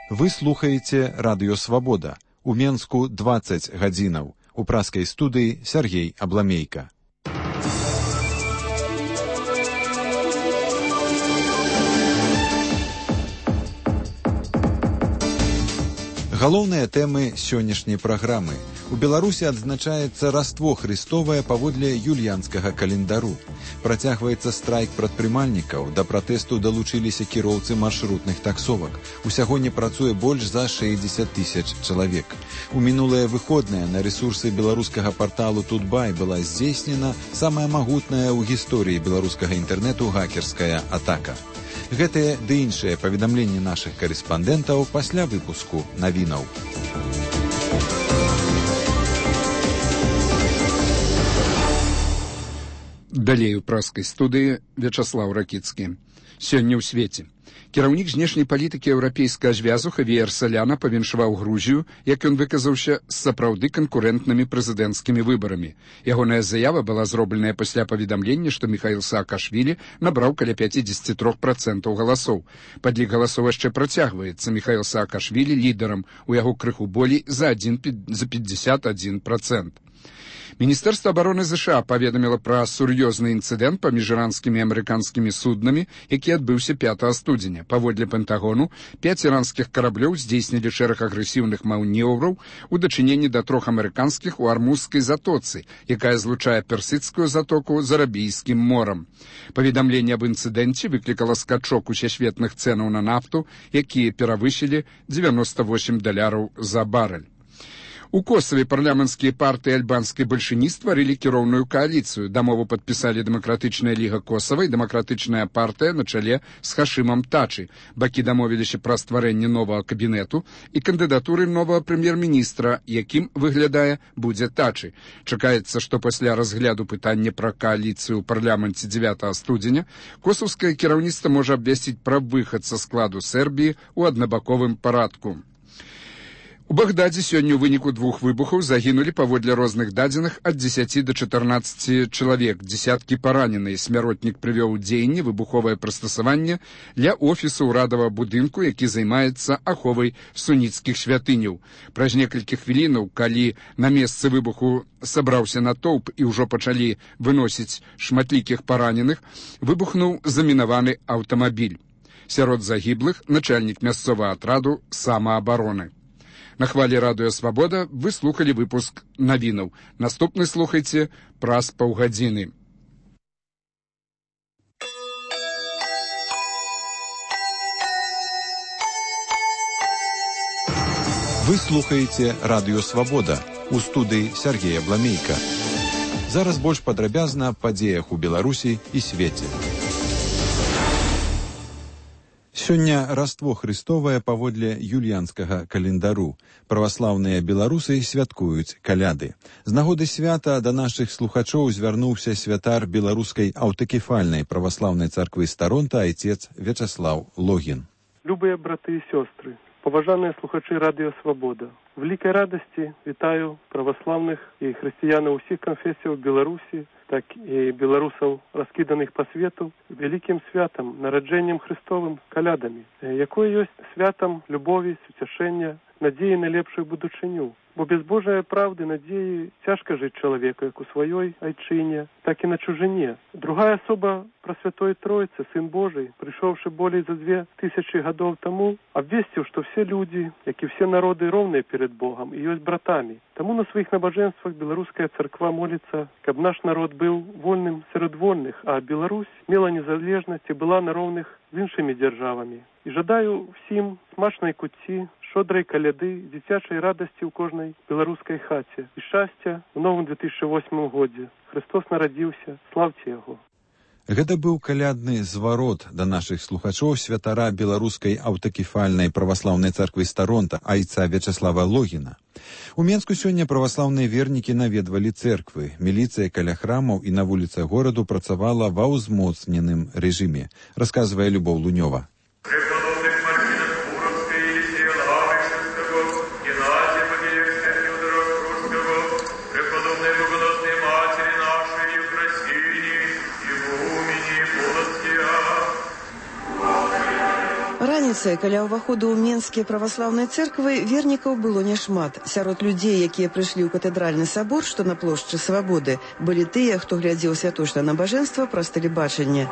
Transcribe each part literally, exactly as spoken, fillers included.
Вы слухаеце Радыё Свабода. У Менску дваццаць гадзінаў. У праскай студыі Сергей Абламейка. Галоўныя тэмы сённяшняй праграмы. У Беларусі адзначаецца Раство Христовае паводле юліянскага календару. Працягваецца страйк прадпрымальнікаў, да пратэсту далучыліся кіроўцы маршрутных таксовак. Усяго не працуе больш за шэсцьдзесят тысяч чалавек. У минулыя выходныя на рэсурсы беларускага парталу Тутбай была здзейснена самая магутная ў гісторыі беларускага інтэрнэту хакерская атака. Гэтыя ды іншыя паведамленні нашых карэспандэнтаў пасля выпуску навінаў. Далей у праскай студыі Вячаслаў Ракіцкі. Сёння ў свеце. Кіраўнік знешняй палітыкі еўрапейскага звязу Хавіер Саляна павіншаваў Грузію, як ён выказаўся, з сапраўды канкурэнтнымі прэзідэнцкімі выбарамі. Ягоная заява была зробленая пасля паведамлення, што Міхаіл Саакашвілі набраў каля пяцьдзесят тры працэнты галасоў. Падлік галасоў яшчэ працягваецца. Міхаіл Саакашвілі лідарам, у яго крыху болей за пятьдесят один процент. Міністэрства абароны ЗША паведаміла пра сур'ёзны інцыдэнт паміж іранскімі і амерыканскімі суднамі, які адбыўся пятага студзеня. Паводле Пентагону, пяць іранскіх караблёў здзейснілі шэраг агрэсіўных манеўраў у дачыненні да трох амерыканскіх у Армузскай затоцы, якая злучае Персідскую затоку з Арабійскім морам. Паведамленне аб інцыдэнце выклікала скачок усесветных цэнаў на нафту, якія перавысілі дзевяноста восемь даляраў за барэль. У Косаве парламенцкія партыі альбанскай бальшыні стварылі кіроўную кааліцыю. Дамову падпісалі Дэмакратычная ліга Косава і Дэмакратычная партыя на чале з Хашымам Тачы. Бакі дамовіліся пра стварэнне новага кабінету і кандыдатуры новага прэм'ер-міністра, якім, выглядае, будзе Тачы. Чакаецца, што пасля разгляду пытання пра кааліцыю ў парламенце дзевятага студзеня косаўскае кіраўніцтва можа абвясціць пра выхад са складу Сербіі ў аднабаковым парадку. У Багдадзе сёння ў выніку двух выбухаў загінулі паводле розных дадзеных ад дзесяці да чатырнаццаці чалавек. Дзесяткі параненыя. Смяротнік прывёў у дзеянне выбуховае прыстасаванне для офісу ўрадавага будынку, які займаецца аховай суніцкіх святыняў. Праз некалькі хвілінаў, калі на месцы выбуху сабраўся натоўп і ўжо пачалі выносіць шматлікіх параненых, выбухнуў замінаваны аўтамабіль. Сярод загіблых начальнік мясцовага атраду самаабароны. На хвалі Радыё Свабода вы слухалі выпуск навінаў. Наступны слухайце праз паўгадзіны. Вы слухаеце Радыё Свабода. У студыі Сергей Абламейка. Зараз больш падрабязна аб падзеях у Беларусі і свеце. Сёння Раство Христовае паводле юліянскага календару. Праваслаўныя беларусы святкуюць каляды. З нагоды свята да нашых слухачоў звярнуўся святар беларускай аўтакефальнай праваслаўнай царквы Старонта айцец Вячаслаў Логін. Любыя браты і сёстры, паважаныя слухачы Радыё Свабода, в вялікай радасці вітаю праваслаўных і хрысціянаў усіх канфесіяў Беларусі, так і беларусаў, раскіданых па свету, вялікім святам, нараджэннем Христовым, калядамі, якое ёсць святам любові, суцяшэння, надзеі на лепшую будучыню. Бо без Божай праўды, надзеі цяжка жыць чалавеку як у сваёй айчыне, так і на чужыне. Другая асоба Прасвятой Тройцы, Сын Божий, прыйшоўшы болей за две тысячы гадоў таму, абвесціў, што все людзі, як і все народы, роўныя перед Богом і ёсць братамі. Таму на сваіх набажэнствах беларуская царква моліцца, каб наш народ быў вольным сярод вольных, а Беларусь мела незалежнасць і была на роўных з іншымі дзяржавамі. І жадаю всім смачнай куці, шодрай каляды, дзіцячай радасці ў кожнай беларускай хаце і шчасця ў новым две тысячы восьмым годзе. Христос нарадзіўся, славце яго. Гэта быў калядны зварот да нашых слухачоў святара беларускай аўтакефальнай праваслаўнай царквы Старонта айца Вячаслава Логіна. У Менску сёння праваслаўныя вернікі наведвалі цэрквы. Міліцыя каля храмаў і на вуліцах гораду працавала ва ўзмоцненым рэжыме, расказвае Любоў Лунёва. раніцай каля ўваходу ў менскія праваслаўныя цэрквы вернікаў было няшмат. Сярод людзей, якія прыйшлі ў катэдральны сабор, што на плошчы Свабоды, былі тыя, хто глядзеў святочнае набажэнства праз тэлебачанне.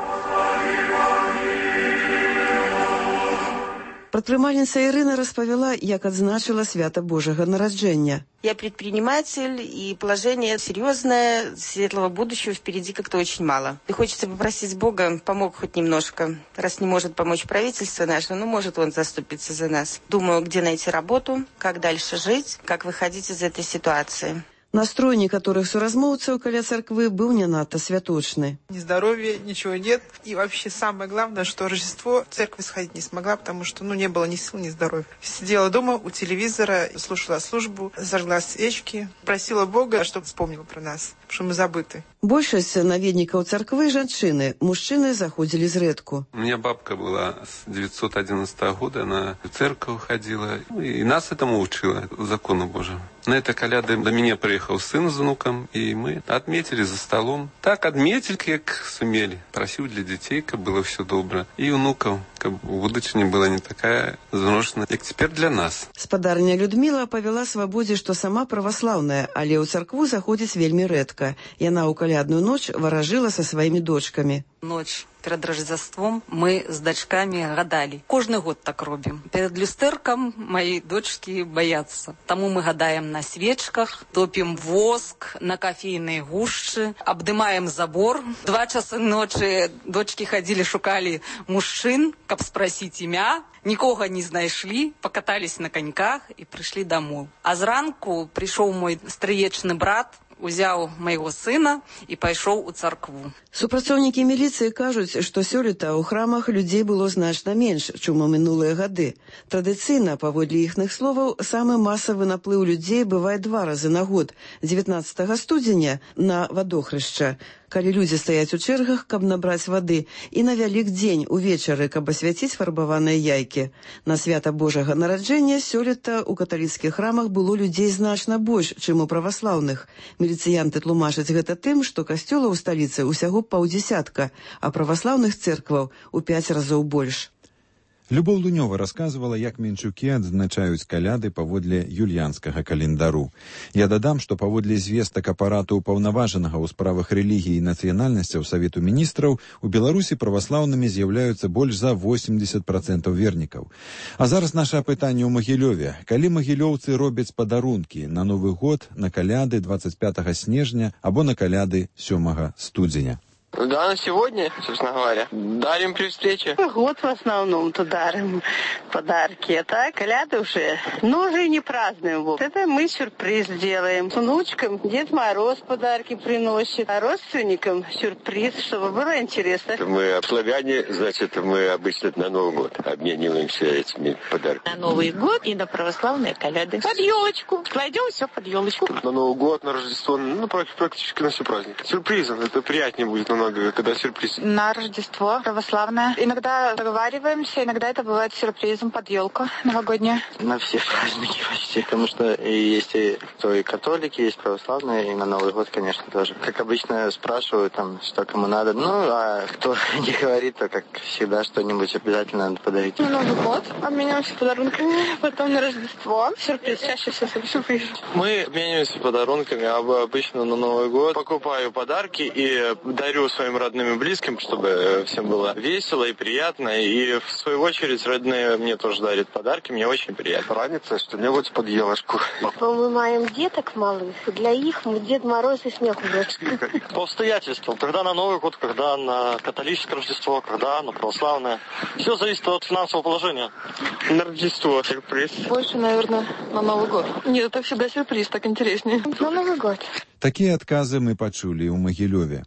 Прадпрымальніца Ірына распавяла, як адзначыла свята Божага нараджэння. Я предприниматель, и положение серьезное, светлого будущего впереди как-то очень мало. И хочется попросить Бога, помог хоть немножко. Раз не может помочь правительство наше, ну, может, он заступится за нас. Думаю, где найти работу, как дальше жить, как выходить из этой ситуации. Настрой некоторых суразмоўцаў каля царквы быў не надта святочны. Ни здоровья, ничего нет. И вообще самое главное, что Рождество в церковь сходить не смогла, потому что ну, не было ни сил, ни здоровья. Сидела дома у телевизора, слушала службу, зажгла свечки, просила Бога, чтобы вспомнил про нас, потому что мы забыты. Большасць наведнікаў царквы жанчыны, мужчыны заходзілі зрэдку. У меня бабка была с девятьсот одиннадцатого года, она в церковь ходила, и нас этому учила, закону Божьему. На этой коляде до меня приехал сын с внуком, и мы отметили за столом. Так отметили, как сумели. Просил для детей, как было все добро. И внуков, как будучиня была не такая заношенная, как теперь для нас. Спадарня Людмила павяла Свабодзе, што сама праваслаўная, але ў царкву заходзіць вельмі рэдка. Яна ў калядную ноч варажыла са сваімі дочкамі. Ночь перед Рождеством мы с дочками гадали. Кожный год так робим. Перед люстерком мои дочки боятся. Тому мы гадаем на свечках, топим воск на кофейные гущи, обдымаем забор. Два часа ночи дочки ходили, шукали мужчин, каб спросить имя. Нікога не знайшлі, покатались на коньках и пришли домой. А зранку пришел мой стрыечны брат, узяў майго сына і пайшоў у царкву. Супрацоўнікі міліцыі кажуць, што сёлета ў храмах людзей было значна менш, чым у мінулыя гады. Традыцыйна, паводле іхных словаў, самы масавы наплыў людзей бывае два разы на год. дзевятнаццатага студзеня на вадохрышча, калі людзі стаяць у чэргах, каб набраць вады, і на вялік дзень увечары, каб асвяціць фарбаваныя яйкі. На свята Божага нараджэння сёлета ў каталіцкіх храмах было людзей значна больш, чым у праваслаўных. Міліцыянты тлумачаць гэта тым, што касцёлаў у сталіцы ўсяго паўдзесятка, а праваслаўных цэркваў у пяць разоў больш. Любоў Лунёва расказвала, як менчукі адзначаюць каляды паводле юльянскага календару. Я дадам, што паводле звестак апарату ўпаўнаважанага ў справах рэлігіі і нацыянальнасцяў Савету міністраў, у Беларусі праваслаўнымі з'яўляюцца больш за восемьдесят процентов вернікаў. А зараз наша апытанне ў Магілёве. Калі магілёўцы робяць падарункі на Новы год, на каляды двадцать пятого снежня або на каляды сёмага студзеня? Да, на сегодня, собственно говоря, дарим при встрече. Год в основном-то дарим подарки, а так коляды уже, ну, уже не празднуем. Вот. Это мы сюрприз делаем. Внучкам Дед Мороз подарки приносит, а родственникам сюрприз, чтобы было интересно. Мы славяне, значит, мы обычно на Новый год обмениваемся этими подарками. На Новый год и на православные коляды. Под елочку. Кладем все под елочку. На Новый год, на Рождество, ну, практически на все праздники. Сюрпризом, это приятнее будет намного, когда сюрприз. На Рождество православное. Иногда договариваемся, иногда это бывает сюрпризом под елку новогоднюю. На все праздники почти, потому что есть и кто и католики, есть православные, и на Новый год, конечно, тоже. Как обычно спрашивают, там, что кому надо. Ну, а кто не говорит, то, как всегда, что-нибудь обязательно надо подарить. На Новый год обмениваемся подарунками, потом на Рождество. Сюрприз, чаще всего сюрприз. Мы обмениваемся подарунками, а обычно на Новый год покупаю подарки и дарю своим родным и близким, чтобы всем было весело и приятно. И в свою очередь родные мне тоже дарят подарки, мне очень приятно. Ранится что-нибудь под елочку. Мы маем деток малых, для их мы Дед Мороз и снег уберет. По обстоятельствам. Когда на Новый год, когда на католическое Рождество, когда на православное. Все зависит от финансового положения. На Рождество сюрприз. Больше, наверное, на Новый год. Нет, это всегда сюрприз, так интереснее. На Новый год. Такія адказы мы пачулі ў Магілёве.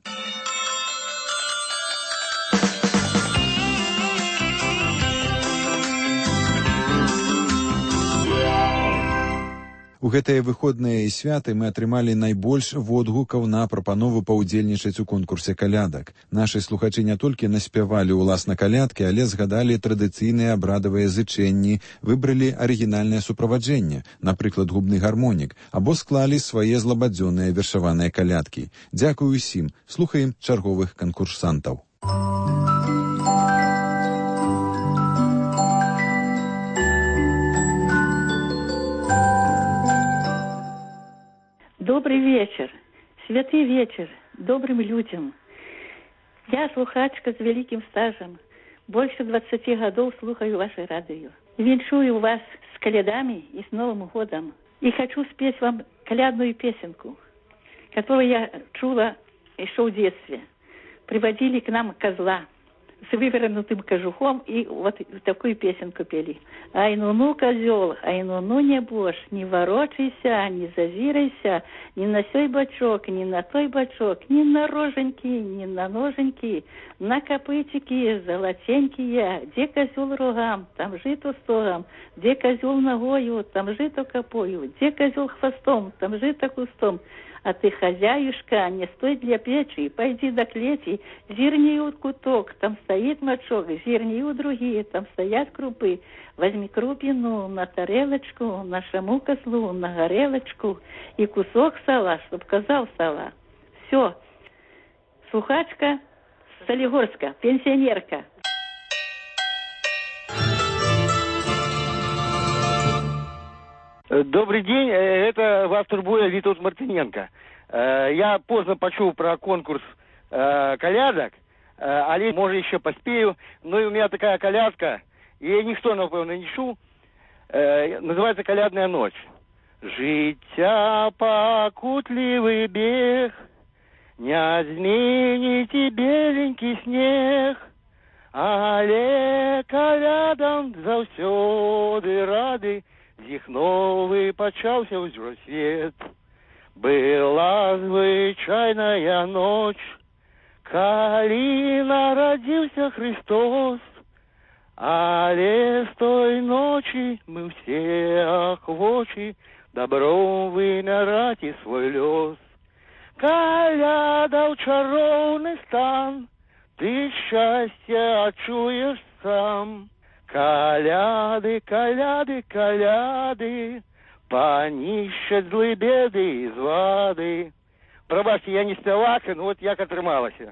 У гэтыя выходныя і святы мы атрымалі найбольш водгукаў на прапанову паўдзельнічаць у конкурсе калядак. Нашы слухачы не толькі наспявалі ўласна калядкі, але згадалі традыцыйныя абрадавыя зычэнні, выбралі арыгінальнае суправаджэнне, напрыклад, губны гармонік, або склалі свае злабадзённыя вершаваныя калядкі. Дзякую ўсім. Слухаем чарговых канкурсантаў. Добрый вечер. Святый вечер добрым людям. Я слухачка с великим стажем. Больше двадцати годов слухаю ваше радио. Венчую вас с колядами и с Новым годом. И хочу спеть вам колядную песенку, которую я чула еще в детстве. Приводили к нам козла с вывернутым кожухом, и вот такую песенку пели. Ай, ну-ну, козел, ай, ну-ну, небось, не ворочайся, не зазирайся, ни на сей бочок, ни на той бочок, ни на роженьки, ни на ноженьки, на копытики золотенькие, где козел рогам, там жито стогом, где козел ногою, там жито копою, где козел хвостом, там жито кустом. А ты, хозяюшка, не стой для печи, пойди до клети, зерни у куток, там стоит мочок, зерни у другие, там стоят крупы. Возьми крупину на тарелочку, нашему козлу на горелочку и кусок сала, чтоб коза встала. Все. Слухачка Солигорска, пенсионерка. Добрый день, это вас турбуе Витус Мартыненко. Я поздно почув про конкурс колядок, але може еще поспею. Ну и у меня такая колядка, и ніхто, напевно, не чув, называется «Колядная ночь». Життя покутливый бег, не змените беленький снег, але колядам завсёды рады. Зіхновий почався вже світ. Була звичайная ночь, коли народився Христос. Але з той ночі ми всі охочі добром вимирати свой лёс. Колядав чаровний стан, ти щастя очуєш сам. Коляды, коляды, коляды, понищать злые беды из воды. Пробачьте, я не спевак, но вот як атрымалася.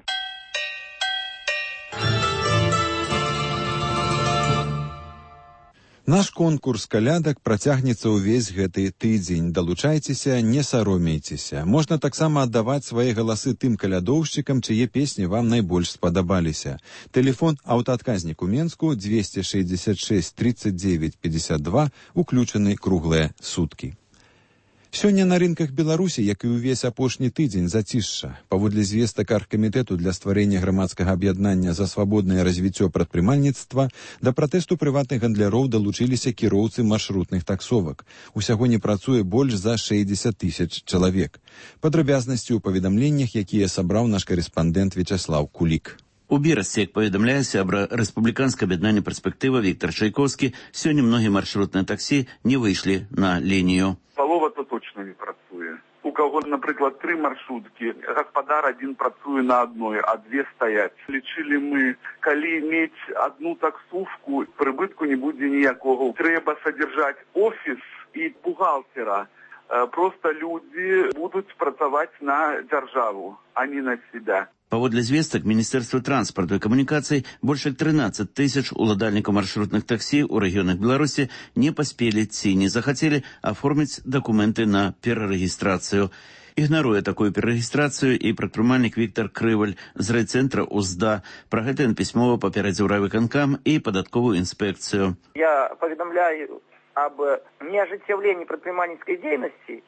Наш конкурс калядак працягнецца ўвесь гэты тыдзень. Далучайцеся, не саромейцеся. Можна таксама аддаваць свае галасы тым калядоўшчыкам, чые песні вам найбольш спадабаліся. Тэлефон аўтаадказнік у Менску двести шестьдесят шесть тридцать девять пятьдесят два, уключаны круглыя суткі. Сёння на рынках Беларусі, як і ўвесь апошні тыдзень, зацішша. Паводле звестак аргкамітэту для стварэння грамадскага аб'яднання за свабоднае развіццё прадпрымальніцтва, да пратэсту прыватных гандляроў далучыліся кіроўцы маршрутных таксовак. Усяго не працуе больш за шэсцьдзесят тысяч чалавек. Падрабязнасці ў паведамленнях, якія сабраў наш карэспандэнт Вячаслаў Кулік. У Берасці, як паведамляе сябра рэспубліканскае аб'яднанне перспектыва Віктор Чайковскі, сёння многія маршрутныя таксі не выйшлі на лінію. Палова то точно не працуе. У каго, напрыклад, тры маршруткі, гаспадар адзін працуе на адной, а две стаяць. Лічылі мы, калі мець адну таксовку, прыбытку не будзе ніякого. Трэба садзяржаць офіс і бухгалтера. Просто людзі будуць працаваць на дзяржаву, а не на себя. Паводле звестак Міністэрства транспарту і камунікацый больш як трынаццаць тысяч уладальнікаў маршрутных таксі ў рэгіёнах Беларусі не паспелі ці не захацелі аформіць дакументы на перарэгістрацыю. Ігнаруе такую перарэгістрацыю і прадпрымальнік Віктор Крываль з райцэнтра УЗДА. Пра гэта ён пісьмова папярэдзіў райвыканкам і падатковую інспекцыю. Я паведамляю об неожыццяўленні прадпрымальніцкай дзейнасці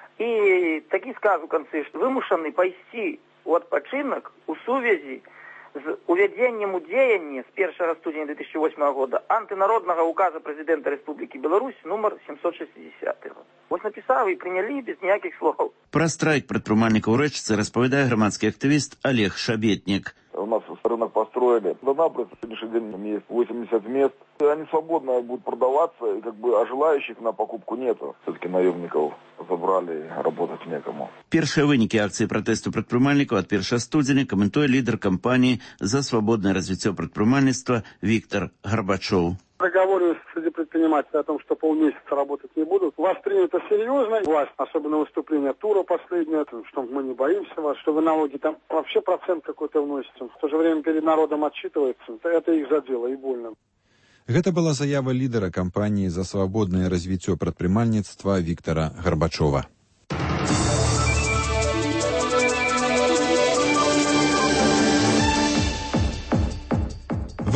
і такі сказ у канцы, што вымушаны пайсці у адпачынак у сувязі з увядзеннем у дзеянне з першага студзеня две тысячи восьмого года антынароднага указа прэзідэнта Рэспублікі Беларусь нумар семьсот шестьдесят. Вось напісаў і прынялі без ніякіх слоў. Пра страйк прадпрымальнікаў ў рэчцы распавядае грамадскі актывіст Олег Шабетнік. У нас рынок построили. На сегодняшний день есть восемьдесят мест. Они свободно будут продаваться, и как бы, а желающих на покупку нету. Все-таки наемников забрали, работать некому. Першыя вынікі акцыі пратэсту прадпрымальнікаў ад першага студзеня каментуе лідар кампаніі за свабоднае развіццё прадпрымальніцтва Віктор Гарбачоў. Договорились среди предпринимателей о том, что полмесяца работать не будут. Воспринято серьезно. Власть, особенно выступление тура последнее, что мы не боимся вас, что вы налоги там вообще процент какой-то вносите. В то же время перед народом отчитывается. Это их задело и больно. Гэта была заява лідара кампаніі за свабоднае развіццё прадпрымальніцтва Віктора Гарбачова.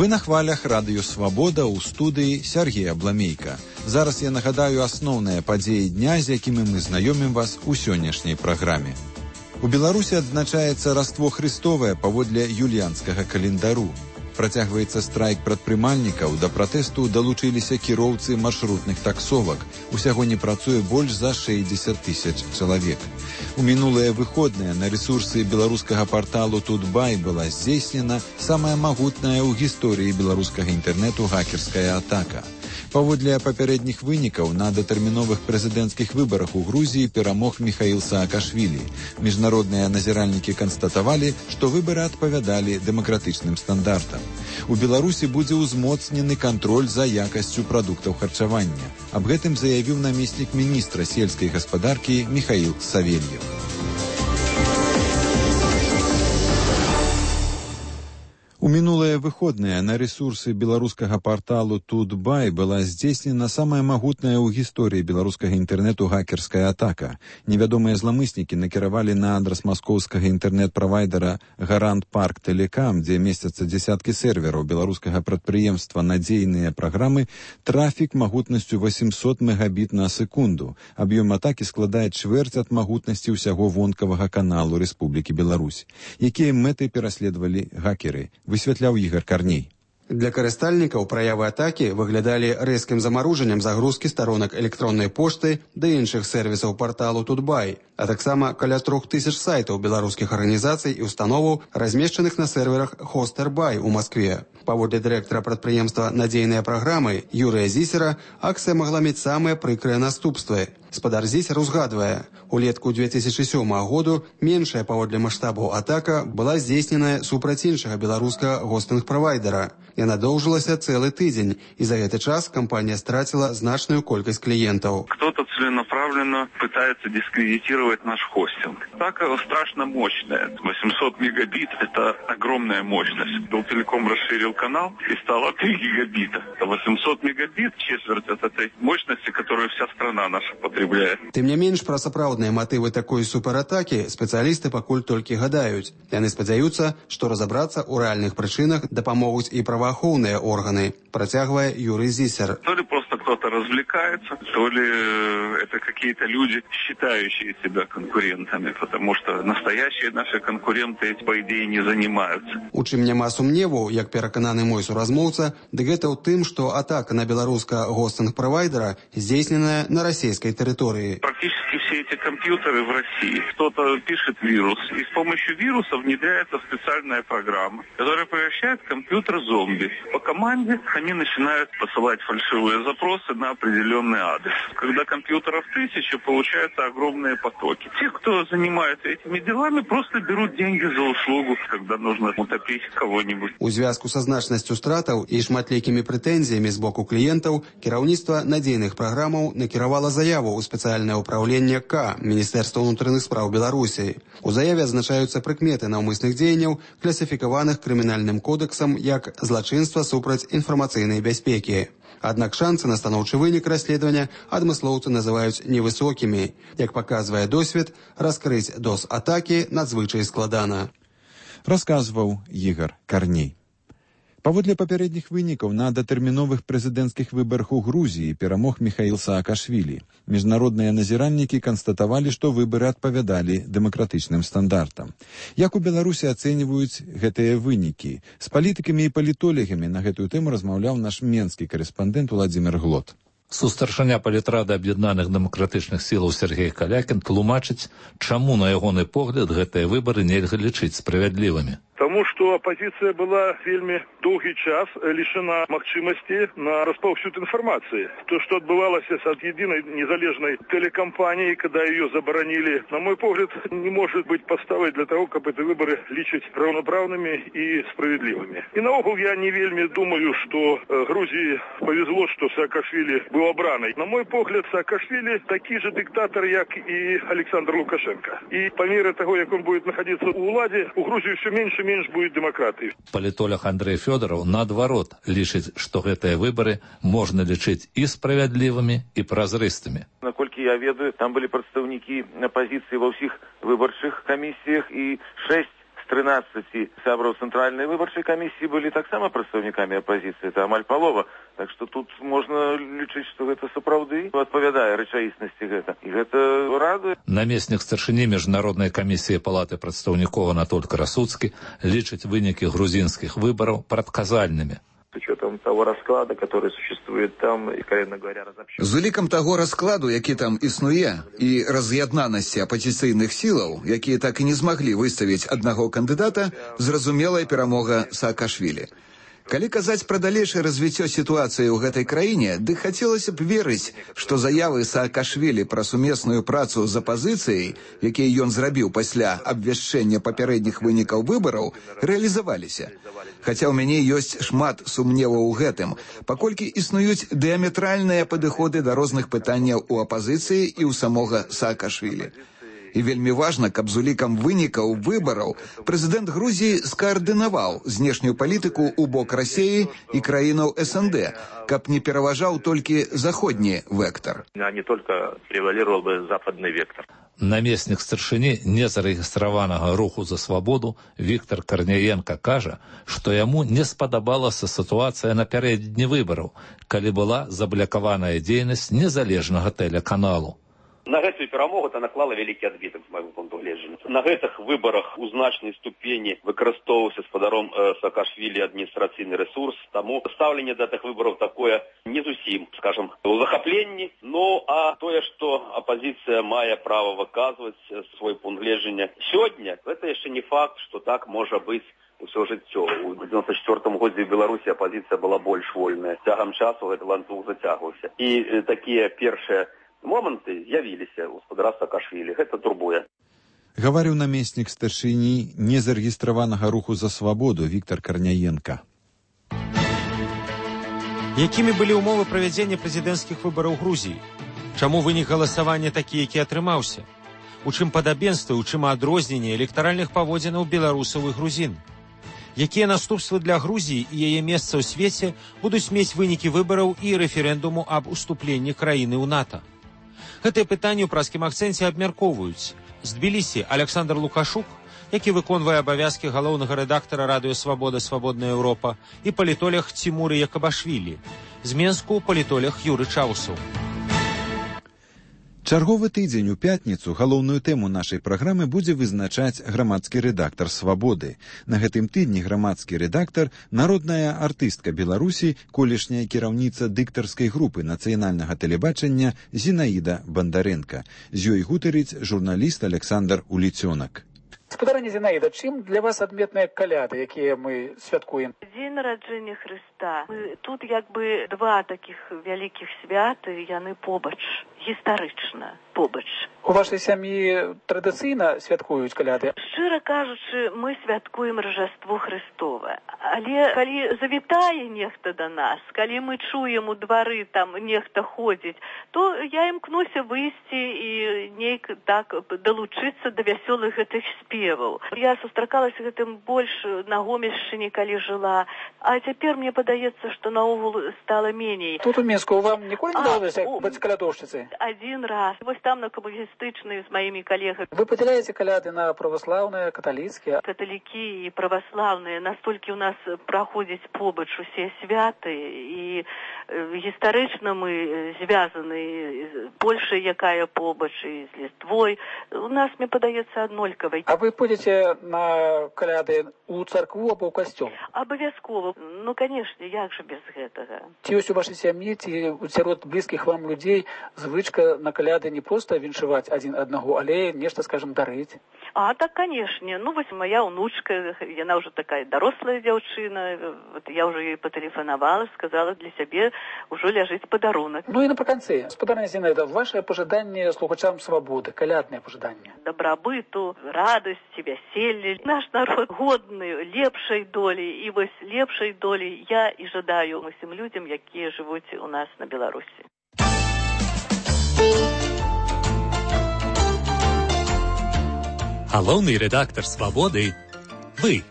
Вы на хвалях радыё «Свабода» ў студыі Сергея Бламейка. Зараз я нагадаю асноўныя падзеі дня, з якімі мы знаёмім вас у сённяшняй праграме. У Беларусі адзначаецца Раство Христовае паводле юліянскага календару. Працягваецца страйк прадпрымальнікаў, да пратэсту далучыліся кіроўцы маршрутных таксовак. Усяго не працуе больш за шэсцьдзесят тысяч чалавек. У мінулыя выходныя на рэсурсы беларускага парталу Тутбай была здзейснена самая магутная ў гісторыі беларускага інтэрнэту хакерская атака. Паводле папярэдніх вынікаў на датэрміновых прэзідэнцкіх выбарах у Грузіі перамог Міхаіл Саакашвілі. Міжнародныя назіральнікі канстатавалі, што выбары адпавядалі дэмакратычным стандартам. У Беларусі будзе ўзмоцнены кантроль за якасцю прадуктаў харчавання. Аб гэтым заявіў намеснік міністра сельскай гаспадаркі Міхаіл Савельев. У мінулыя выходныя на рэсурсы беларускага парталу Тутбай была здзейснена самая магутная ў гісторыі беларускага інтэрнэту хакерская атака. Невядомыя зламыснікі накіравалі на адрас маскоўскага інтэрнэт-правайдера Гарант Парк Тэлекам, дзе месцяцца дзесяткі сервераў беларускага прадпрыемства «Надзейныя праграмы», трафік магутнасцю восемьсот мегабіт на секунду. Аб'ём атакі складае чвэрць ад магутнасці ўсяго вонкавага каналу Рэспублікі Беларусь. Якія мэты пераследавалі хакеры? Высвятляў Ігор Карней. Для карыстальнікаў праявы атакі выглядалі рэзкім замарожаннем загрузкі старонак электроннай пошты да іншых сервісаў парталу Тутбай, а таксама каля трох тысяч сайтаў беларускіх арганізацый і установаў, размешчаных на серверах Хостербай у Маскве. Паводле дырэктара прадпрыемства «Надзейныя праграмы» Юрыя Зісера, акцыя магла мець самыя прыкрыя наступствы. Спадар Зісер узгадвае, улетку две тысячи сёмага году меншая паводле маштабаў атака была здзейсненая супраць іншага беларускага гостынг-правайдера. Яна доўжылася цэлы тыдзень, і за гэты час кампанія страціла значную колькасць клиентов. Кто-то целенаправленно пытается дискредитировать наш хостинг. Атака страшно мощная. восемьсот мегабит – это огромная мощность. Белтелеком расширил канал и стало три гигабита. Это восемьсот мегабит, четверть от этой мощности, которую вся страна наша потребляет. Тым не менш, пра сапраўдныя матывы такой суператакі спецыялісты пакуль толькі гадаюць. Яны спадзяюцца, што разабрацца ў рэальных прычынах дапамогуць і праваахоўныя органы, працягвае Юрий Зисер. То ли просто кто-то развлекается, то ли это какие-то люди, считающие себя конкурентами, потому что настоящие наши конкуренты, по идее, не занимаются. У чым няма сумневу, як перакананы мой суразмоўца, дык гэта ў тым, што атака на беларуска гостинг-правайдера здзейсненая на расійскай территории. Практически все эти компьютеры в России. Кто-то пишет вирус, и с помощью вируса внедряется специальная программа, которая превращает компьютер в зомби. По команде они начинают посылать фальшивые запросы на определенный адрес. Когда компьютеров тысячи, получаются огромные потоки. Те, кто занимается этими делами, просто берут деньги за услугу, когда нужно утопить кого-нибудь. У звязку са значнасцю стратаў і шматлікімі прэтэнзіямі з боку кліентаў кіраўніцтва надзейных праграмаў накіравала заяву ў спецыяльнае ўпраўленне К Міністэрства ўнутраных спраў Беларусі. У заяве адзначаюцца прыкметы наўмысных дзеянняў, класіфікаваных крымінальным кодэксам як злачынства супраць інфармацыйнай бяспекі. Аднак шансы на станоўчы вынік расследавання адмыслоўцы называюць невысокімі. Як паказвае досвед, раскрыць дос-атакі надзвычай складана. Расказваў Ігор Карней. Паводле папярэдніх вынікаў на датэрміновых прэзідэнцкіх выбарах у Грузіі перамог Міхаіл Саакашвілі. Міжнародныя назіральнікі канстатавалі, што выбары адпавядалі дэмакратычным стандартам. Як у Беларусі ацэньваюць гэтыя вынікі? З палітыкамі і палітолагамі на гэтую тэму размаўляў наш менскі карэспандэнт Уладзімір Глот. Сустаршыня палітрады аб'яднаных дэмакратычных сілаў Сергей Калякін тлумачыць, чаму, на ягоны погляд, гэтыя выбары нельга лічыць справядлівымі. Тому что оппозиция была вельми долгий час лишена магчимости на распаўсюд информации. То, что отбывалось от единой незалежной телекомпании, когда ее заборонили, на мой погляд, не может быть подставой для того, чтобы эти выборы лічыць равноправными и справедливыми. И наогул я не вельми думаю, что Грузии повезло, что Саакашвили был обраной. На мой погляд, Саакашвили такий же диктатор, як и Александр Лукашенко. И по мере того, как он будет находиться у влади, у Грузии все меньше и меньше будет демократии. Палітолог Андрей Фёдоров, наадварот, лічыць, што гэтыя выбары можна лічыць і справядлівымі, і празрыстымі. Наколькі я ведаю, там былі прадстаўнікі апозіцыі ва ўсіх выбарчых камісіях, і шэсць тринадцати сябраў цэнтральнай выбарчай камісіі былі таксама прадстаўнікамі апазіцыі, это амаль палова. Так што тут можна лічыць, што гэта сапраўды адпавядае рэчаіснасці гэта. І гэта радуе. Намеснік старшыні міжнароднай камісіі Палаты прадстаўнікоў Анатоль Красуцкі лічыць вынікі грузінскіх выбараў прадказальнымі. С учетом того расклада, который существует там, и, откровенно говоря, разобщен. З улікам таго раскладу, які там існуе, і раз'яднанасці апазіцыйных сілаў, якія так і не змаглі выставіць аднаго кандыдата, зразумелая перамога Саакашвілі. Калі казаць пра далейшае развіццё сітуацыі ў гэтай краіне, дык хацелася б верыць, што заявы Саакашвілі пра сумесную працу з апазіцыяй, якія ён зрабіў пасля абвяшчэння папярэдніх вынікаў выбараў, рэалізаваліся. Хаця ў мяне ёсць шмат сумневаў у гэтым, паколькі існуюць дыаметральныя падыходы да розных пытанняў у апазіцыі і ў самога Саакашвілі. І вельмі важна, каб з улікам вынікаў выбараў прэзідэнт Грузіі скаардынаваў знешнюю палітыку ў бок Расіі і краінаў эс эн дэ, каб не пераважаў толькі заходні вектар. А не только превалировал бы западный вектор. Намеснік старшыні незарэгістраванага руху за свабоду Віктор Карняенка кажа, што яму не спадабалася сітуацыя напярэдадні выбараў, калі была заблакаваная дзейнасць незалежнага тэлеканалу. На гэтую перамогу это наклала вялікі адбітак з майго пункту гледжання. На гэтых выбарах у значнай ступені выкарыстоўваўся спадаром э, Саакашвілі адміністрацыйны рэсурс, таму стаўленне да гэтых выбараў такое не зусім, скажем, у захапленні. Ну а тое, што апазіцыя мае права выказваць свой пункт гледжання сёння, гэта яшчэ не факт, што так можа быць усё жыццё. У дзевяносто четвёртым годзе в Беларусі апазіцыя была больш вольная. Цягам часу гэты ланцуг зацягваўся. І э, такія першыя моманты з'явіліся ў спадара Саакашвілі. Гэта турбуе. Гаварыў намеснік старшыні незарэгістраванага руху за свабоду Віктор Карняенка. Якімі былі ўмовы правядзення прэзідэнцкіх выбараў Грузіі? Чаму вынік галасавання такі, які атрымаўся? У чым падабенства, у чым адрозненне электаральных паводзінаў беларусаў і грузін? Якія наступствы для Грузіі і яе месца ў свеце будуць мець вынікі выбараў і рэферэндуму аб уступленні краіны ў НАТО? Гэтае пытанне ў праскім акцэнце абмяркоўваюць. З Тбілісі Александр Лукашук, які выконвае абавязкі галоўнага рэдактара радыё «Свабода. Свабодная Еўропа», і палітолог Цімуры Якабашвілі. З Менску палітолог Юры Чаусаў. Чарговы тыдзень у пятніцу галоўную тэму нашай праграмы будзе вызначаць грамадскі рэдактар «Свабоды». На гэтым тыдні грамадскі рэдактар, народная артыстка Беларусі, колішняя кіраўніца дыктарскай групы нацыянальнага тэлебачання Зінаіда Бандарэнка. З ёй гутарыць журналіст Александр Уліцёнак. Спадарыня Зінаіда, чым для вас адметныя каляды, якія мы святкуем? Дзень нараджэння Хрыста. Тут як бы два такіх вялікіх святы, яны побач, гістарычна побач. У вашай сям'і традыцыйна святкуюць каляды? Шчыра кажучы, мы святкуем Рождество Христово. Але калі завітае нехта да нас, калі мы чуем у двары, там нехта ходзіць, то я імкнуся выйсці і нейк так далучыцца да вясёлых гэтых спеваў. Я сустракалася гэтым больш на Гомельшчыне, калі жыла, а цяпер мне падаецца, што наогул стала меней. Тут у Мінску вам ніколі не давалася быць калядоўшчыцай? Один раз. Вось там на камуністычнай з маімі калегамі. Вы падзяляеце каляды на праваслаўныя, каталіцкія? Каталікі і праваслаўныя. Настолькі ў нас праходзяць побач усе святы, і гістарычна мы звязаны Польшай, якая побач, і з Літвой. У нас, мне падаецца, аднолькавай. А вы пойдзеце на каляды у царкву або ў касцёл? Абавязкова. Ну, канешне, як жа без гэтага? Ці ёсць у вашай сям'і, ці сярод блізкіх вам людзей звычка на каляды не проста віншаваць адзін аднаго, але нешта, скажем, дарыць? А, так, канешне. Ну, вось моя ўнучка, яна ўжо такая дарослая дзяўчына, вот я ўжо ёй патэлефанавала, сказала, для сябе ўжо ляжыць падарунак. Ну і напрыканцы, спадарня Зінаіда, вашае пажаданне слухачам свабоды, каляднае пажаданне? Дабрабыту, радасці, вяселля. Наш народ годны лепшай долі, і вось лепшай долі я і жадаю усім людзям, якія жывуць у нас на Беларусі. Галоўны рэдактар «Свабоды» – вы.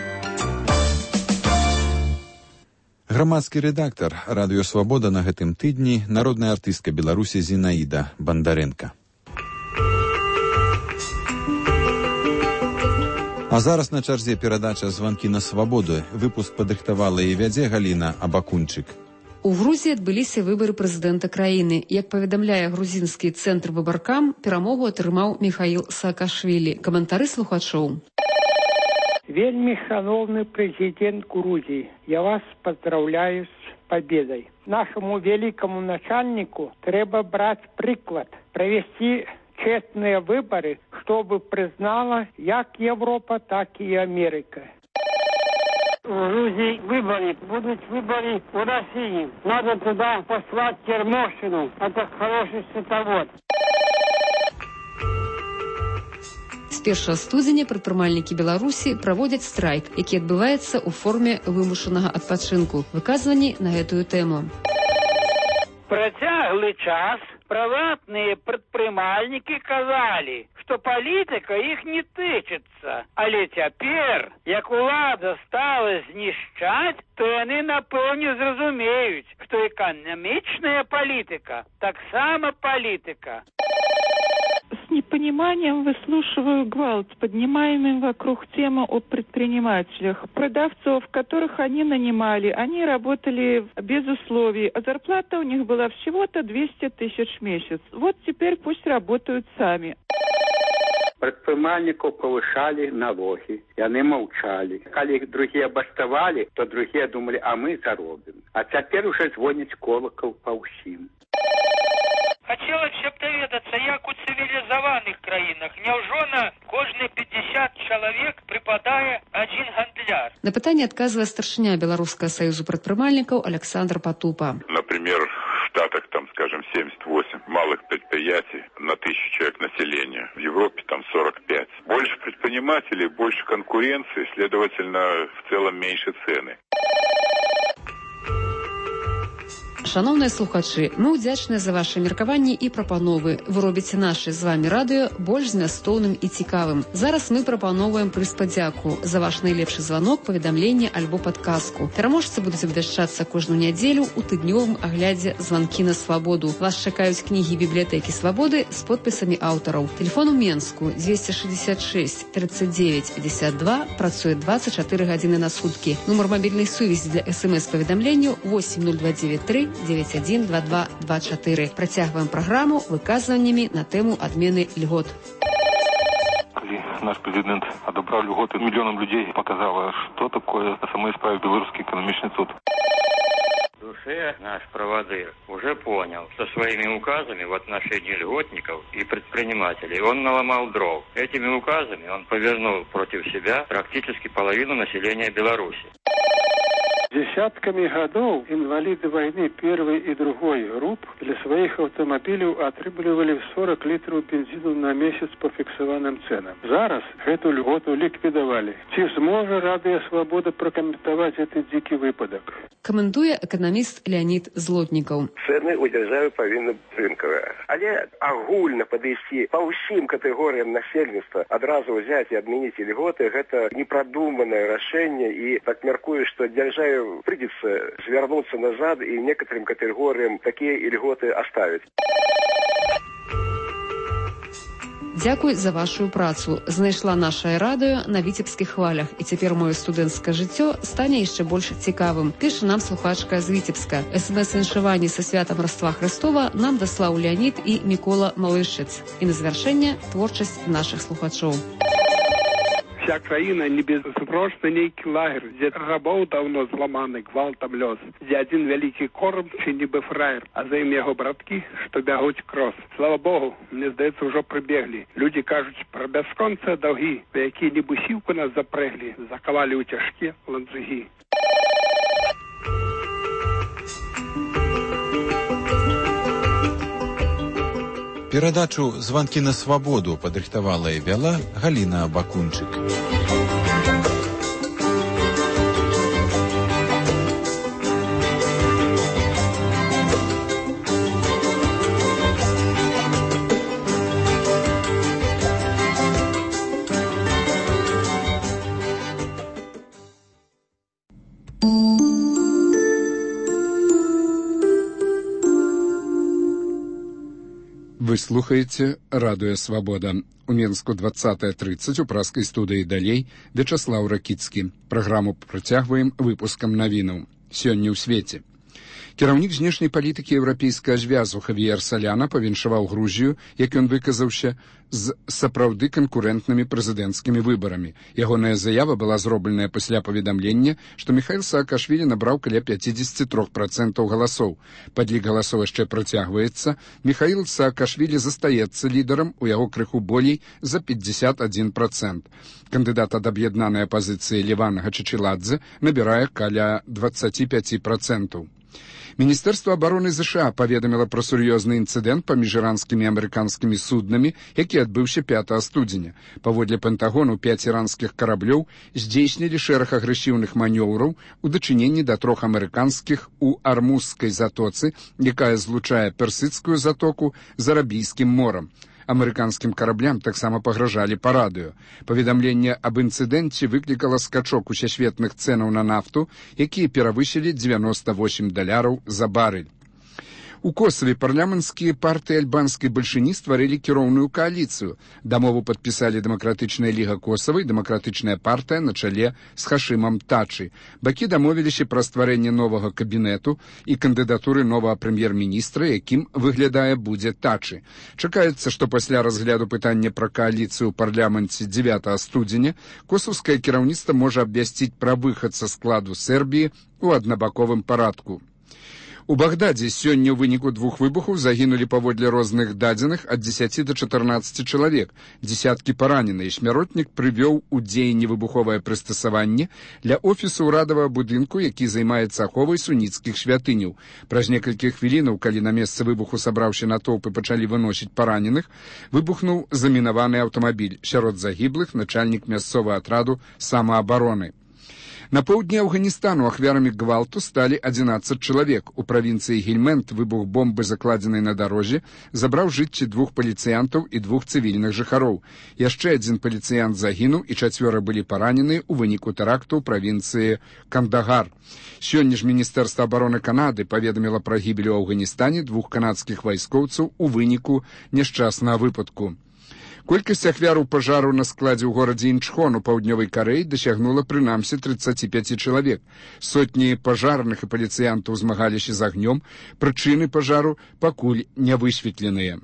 Грамадскі рэдактар радыё «Свабода» на гэтым тыдні народная артыстка Беларусі Зінаіда Бандарэнка. А зараз на чарзе перадача «Званкі на свабоду». Выпуск падрыхтавала і вядзе Галіна Абакунчык. У Грузіі адбыліся выбары прэзідэнта краіны. Як паведамляе грузінскі цэнтр выбаркам, перамогу атрымаў Міхаіл Саакашвілі. Каментары слухачоў. Вельмі шановны президент Грузии, я вас поздравляю с победой. Нашему великому начальнику треба брать приклад, провести честные выборы, чтобы признала как Европа, так и Америка. В Грузии выборы, будут выборы в России. Надо туда послать Термошину, это хороший световод. З першага студзеня прадпрымальнікі Беларусі праводзяць страйк, які адбываецца ў форме вымушанага адпачынку. Выказванні на гэтую тэму. Працяглы час прыватныя прадпрымальнікі казалі, што палітыка іх не тычыцца. Але цяпер, як улада стала знішчаць, то яны напэўне зразумеюць, што эканамічная палітыка таксама палітыка. С непониманием выслушиваю гвалт, поднимаемый вокруг темы о предпринимателях, продавцов, которых они нанимали. Они работали без условий, а зарплата у них была всего-то двести тысяч в месяц. Вот теперь пусть работают сами. Прадпрымальнікаў повышали налоги, и они молчали. Когда их другие бастовали, то другие думали, а мы заробим. А теперь уже звонит колокол по усім. Хацелася б даведацца, як у цывілізаваных краінах няўжо на кожны пятьдесят чалавек прыпадае адзін гандляр? На пытанне адказвае старшыня Беларускага саюзу прадпрымальнікаў Александр Патупа. Например, в Штатах, там, скажем, семьдесят восемь малых предприятий на тысячу человек населения. В Европе там сорок пять. Больше предпринимателей, больше конкуренции, следовательно, в целом меньше цены. Шановныя слухачы, мы ўдзячныя за ваши меркаванні і прапановы. Вы робіце наше з вами радыё больш змястоўным і цікавым. Зараз мы прапановваем прыспадзяку за ваш найлепшы званок, паведамленне альбо падказку. Пераможцы будуць абвяшчацца кожную нядзелю ў тыднёвым аглядзе «Званкі на свабоду». Вас чакаюць кнігі бібліятэкі свабоды з подпісамі аўтараў. Тэлефон у Менску двести шестьдесят шесть тридцать девять пятьдесят два, працуе двадцать четыре гадзіны на суткі. Нумар мабільнай сувязі для эс-эм-эс-паведамленняў восемь ноль два девять три девять один два два два четыре. Працягваем праграму выказваннямі на тэму адмены льгот. Калі наш президент адабраў льготы мільёнам людзей, показала, что такое на самой справе белорусский экономичный суд. В душе наш проводыр уже понял, что своими указами в отношении льготников и предпринимателей он наломал дров. Этими указами он повернул против себя практически половину населения Беларуси. Десятками годов инвалиды войны первой и другой групп для своих автомобилей отрабатывали сорок литров бензина на месяц по фиксованным ценам. Зараз эту льготу ликвидовали. Ці зможа Радыё Свобода прокомментовать этот дикий выпадок? Каментуе экономист Леонид Злотников. Цены у державы повинны рынковые. Але агульно подойти по всем категориям насельніцтва, одразу взять и отменить льготы, это непродуманное решение, и так меркую, что державе придется свернуться назад и некоторым категориям такие льготы оставить. Дзякуй за вашу працу. Знайшла нашае радыё на віцебскіх хвалях, і цяпер маё студэнцкае жыццё стане яшчэ больш цікавым. Піша нам слухачка з Віцебска. эс-эм-эс-віншаванні са святам Раства Христова нам даслаў Леонид і Мікола Малышыц. І на завяршэнне творчасць нашых слухачоў. Вся краіна не беззброшны нейкі лагер, дзе рабоў даўно зламаны гвалтам лёс, дзе адзін вялікі кормчы нібы фраер, а за ім яго браткі, што бягуць крос. Слава Богу, мне здаецца, ўжо прыбеглі. Людзі кажуць пра бясконцыя даўгі, па якія нібы сілку нас запрэглі, закавалі ў цяжкія ланцугі. Перадачу «Званкі на свабоду» падрыхтавала і вяла Галіна Абакунчык. Вы слухаеце Радыё Свабода. У Менску двадцатая тридцать, у праскай студыі далей Вячаслаў Ракіцкі. Праграму працягваем выпускам навінаў. Сёння ў свеце. Кіраўнік знешняй палітыкі еўрапейскага звязу Хавіер Саляна павіншаваў Грузію, як ён выказаўся, з сапраўды канкурэнтнымі прэзідэнцкімі выбарамі. Ягоная заява была зробленая пасля паведамлення, што Міхаіл Саакашвілі набраў каля пятьдесят три процента галасоў. Падлік галасоў яшчэ працягваецца. Міхаіл Саакашвілі застаецца лідарам, у яго крыху болей за пятьдесят один процент. Кандыдат ад аб'яднанай апазіцыі Леван Гачичиладзе набірае каля двадцать пять процентов. Міністэрства абароны ЗША паведаміла пра сур'ёзны інцыдэнт паміж іранскімі і амерыканскімі суднамі, які адбыўся пятага студзеня. Паводле Пентагону, пяць іранскіх караблёў здзейснілі шэраг агрэсіўных манёўраў у дачыненні да трох амерыканскіх у Армузскай затоцы, якая злучае Персідскую затоку з Арабійскім морам. Амерыканскім караблям таксама пагражалі па радыё. Паведамленне аб інцыдэнце выклікала скачок усесветных цэнаў на нафту, якія перавысілі девяносто восемь даляраў за барэль. У Косаве парламенцкія партыі альбанскай бальшыні стварылі кіроўную кааліцыю. Дамову падпісалі Дэмакратычная ліга Косава і Дэмакратычная партыя на чале з Хашымам Тачы. Бакі дамовіліся пра стварэнне новага кабінету і кандыдатуры новага прэм'ер-міністра, якім, выглядае, будзе Тачы. Чакаецца, што пасля разгляду пытання пра кааліцыю ў парламенце дзевятага студзеня косаўскае кіраўніцтва можа абвясціць пра выхад са складу Сербіі ў аднабаковым парадку. У Багдадзе сёння ў выніку двух выбухаў загінулі паводле розных дадзеных ад дзесяці да чатырнаццаці чалавек. Дзесяткі параненыя. Смяротнік прывёў у дзеянне выбуховае прыстасаванне для офісу ўрадавага будынку, які займаецца аховай суніцкіх святыняў. Праз некалькі хвілінаў, калі на месцы выбуху сабраўся натоўп і пачалі выносіць параненых, выбухнуў замінаваны аўтамабіль. Сярод загіблых начальнік мясцовага атраду самаабароны. На поўдні Афганістану ахвярамі гвалту сталі адзінаццаць чалавек. У правінцыі Гельмент выбух бомбы, закладзенай на дарозе, забраў жыцці двух паліцыянтаў і двух цывільных жыхароў. Яшчэ адзін паліцыянт загінуў і чацвёра былі параненыя ў выніку тэракту ў правінцыі Кандагар. Сёння ж Міністэрства абароны Канады паведаміла пра гібель у Афганістане двух канадскіх вайскоўцаў у выніку няшчаснага выпадку. Колькасць ахвяраў пажару на складзе ў горадзе Інчхон у паўднёвай Карэі дасягнула прынамсі тридцать пять чалавек. Сотні пажарных і паліцыянтаў змагаліся з агнём, прычыны пажару пакуль не высветленыя.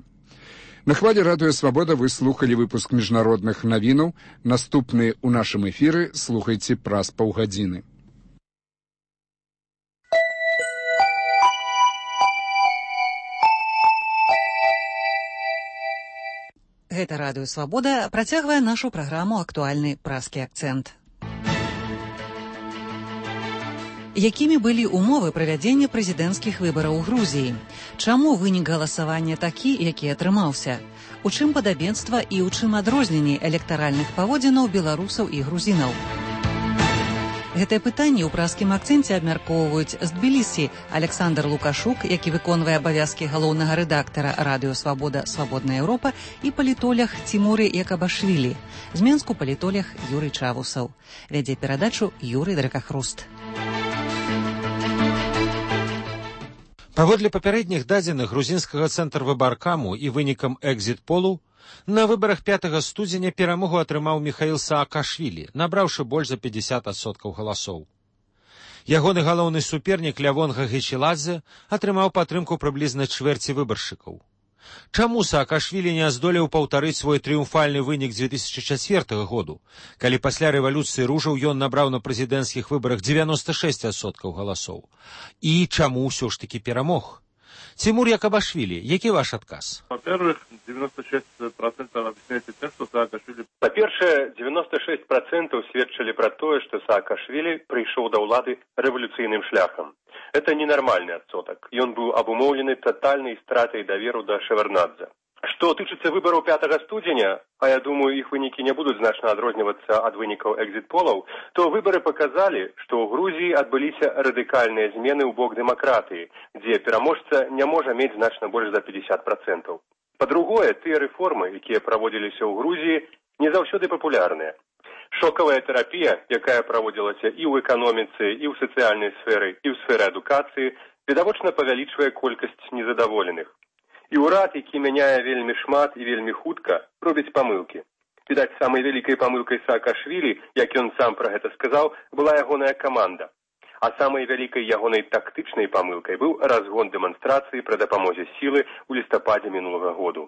На хвале радыё Свабода вы слухалі выпуск міжнародных навінаў. Наступны ў нашым эфіры слухайце праз паўгадзіны. Гэта радыё Свабода працягвае нашу праграму «Актуальны праскі акцэнт». Якімі былі ўмовы правядзення прэзідэнцкіх выбараў у Грузіі? Чаму вынік галасавання такі, які атрымаўся? У чым падабенства і ў чым адрозненні электаральных паводзінаў беларусаў і грузінаў? Гэтае пытанне ў праскім акцэнце абмяркоўваюць з Тбілісі Александр Лукашук, які выконвае абавязкі галоўнага рэдактара радыё Свабода «Свабодная Еўропа», і палітолог Цімуры Якабашвілі. З Менску палітолог Юрый Чавусаў. Вядзе перадачу Юрый Дракахруст. Паводле папярэдніх дадзеных грузінскага цэнтра выбаркаму і вынікам экзіт-полу, на выбарах пятага студзеня перамогу атрымаў Міхаіл Саакашвілі, набраўшы больш за пятьдесят адсоткаў галасоў. Ягоны галоўны супернік Лявон Гагичиладзе атрымаў падтрымку прыблізна чвэрці выбаршчыкаў. Чаму Саакашвілі не здолеў паўтарыць свой трыумфальны вынік дзве тысячы чацвёртага году, калі пасля рэвалюцыі ружаў ён набраў на прэзідэнцкіх выбарах девяносто шесть адсоткаў галасоў? І чаму ўсё ж такі перамог? Тимур Якабашвили, який ваш адказ? Во-первых, девяносто шесть процентов объясняется тем, что Саакашвили... Па-першае, девяносто шесть процентов сведчылі пра тое, што Саакашвили прыйшоў да ўлады рэвалюцыйным шляхам. Это ненармальны адсотак. Ён быў абумоўлены татальнай стратай даверу да Шеварднадзе. Што тычыцца выбараў пятага студзеня, а я думаю, іх вынікі не будуць значна адрознівацца ад вынікаў экзіт-полаў, то выбары паказалі, што ў Грузіі адбыліся радыкальныя змены ў бок дэмакратыі, дзе пераможца не можа мець значна больш за пятьдесят процентов. Па-другое, тыя рэформы, якія праводзіліся ў Грузіі, не заўсёды папулярныя. Шокавая тэрапія, якая праводзілася і ў эканоміцы, і ў сацыяльнай сферы, і ў сферы адукацыі, відавочна павялічвае колькасць незадаволеных. І ўрад, які мяняе вельмі шмат і вельмі хутка, робіць памылкі. Відаць, самай вялікай памылкай Саакашвілі, як ён сам пра гэта сказаў, была ягоная каманда. А самай вялікай ягонай тактычнай памылкай быў разгон дэманстрацыі пры дапамозе сілы ў лістападзе мінулага году.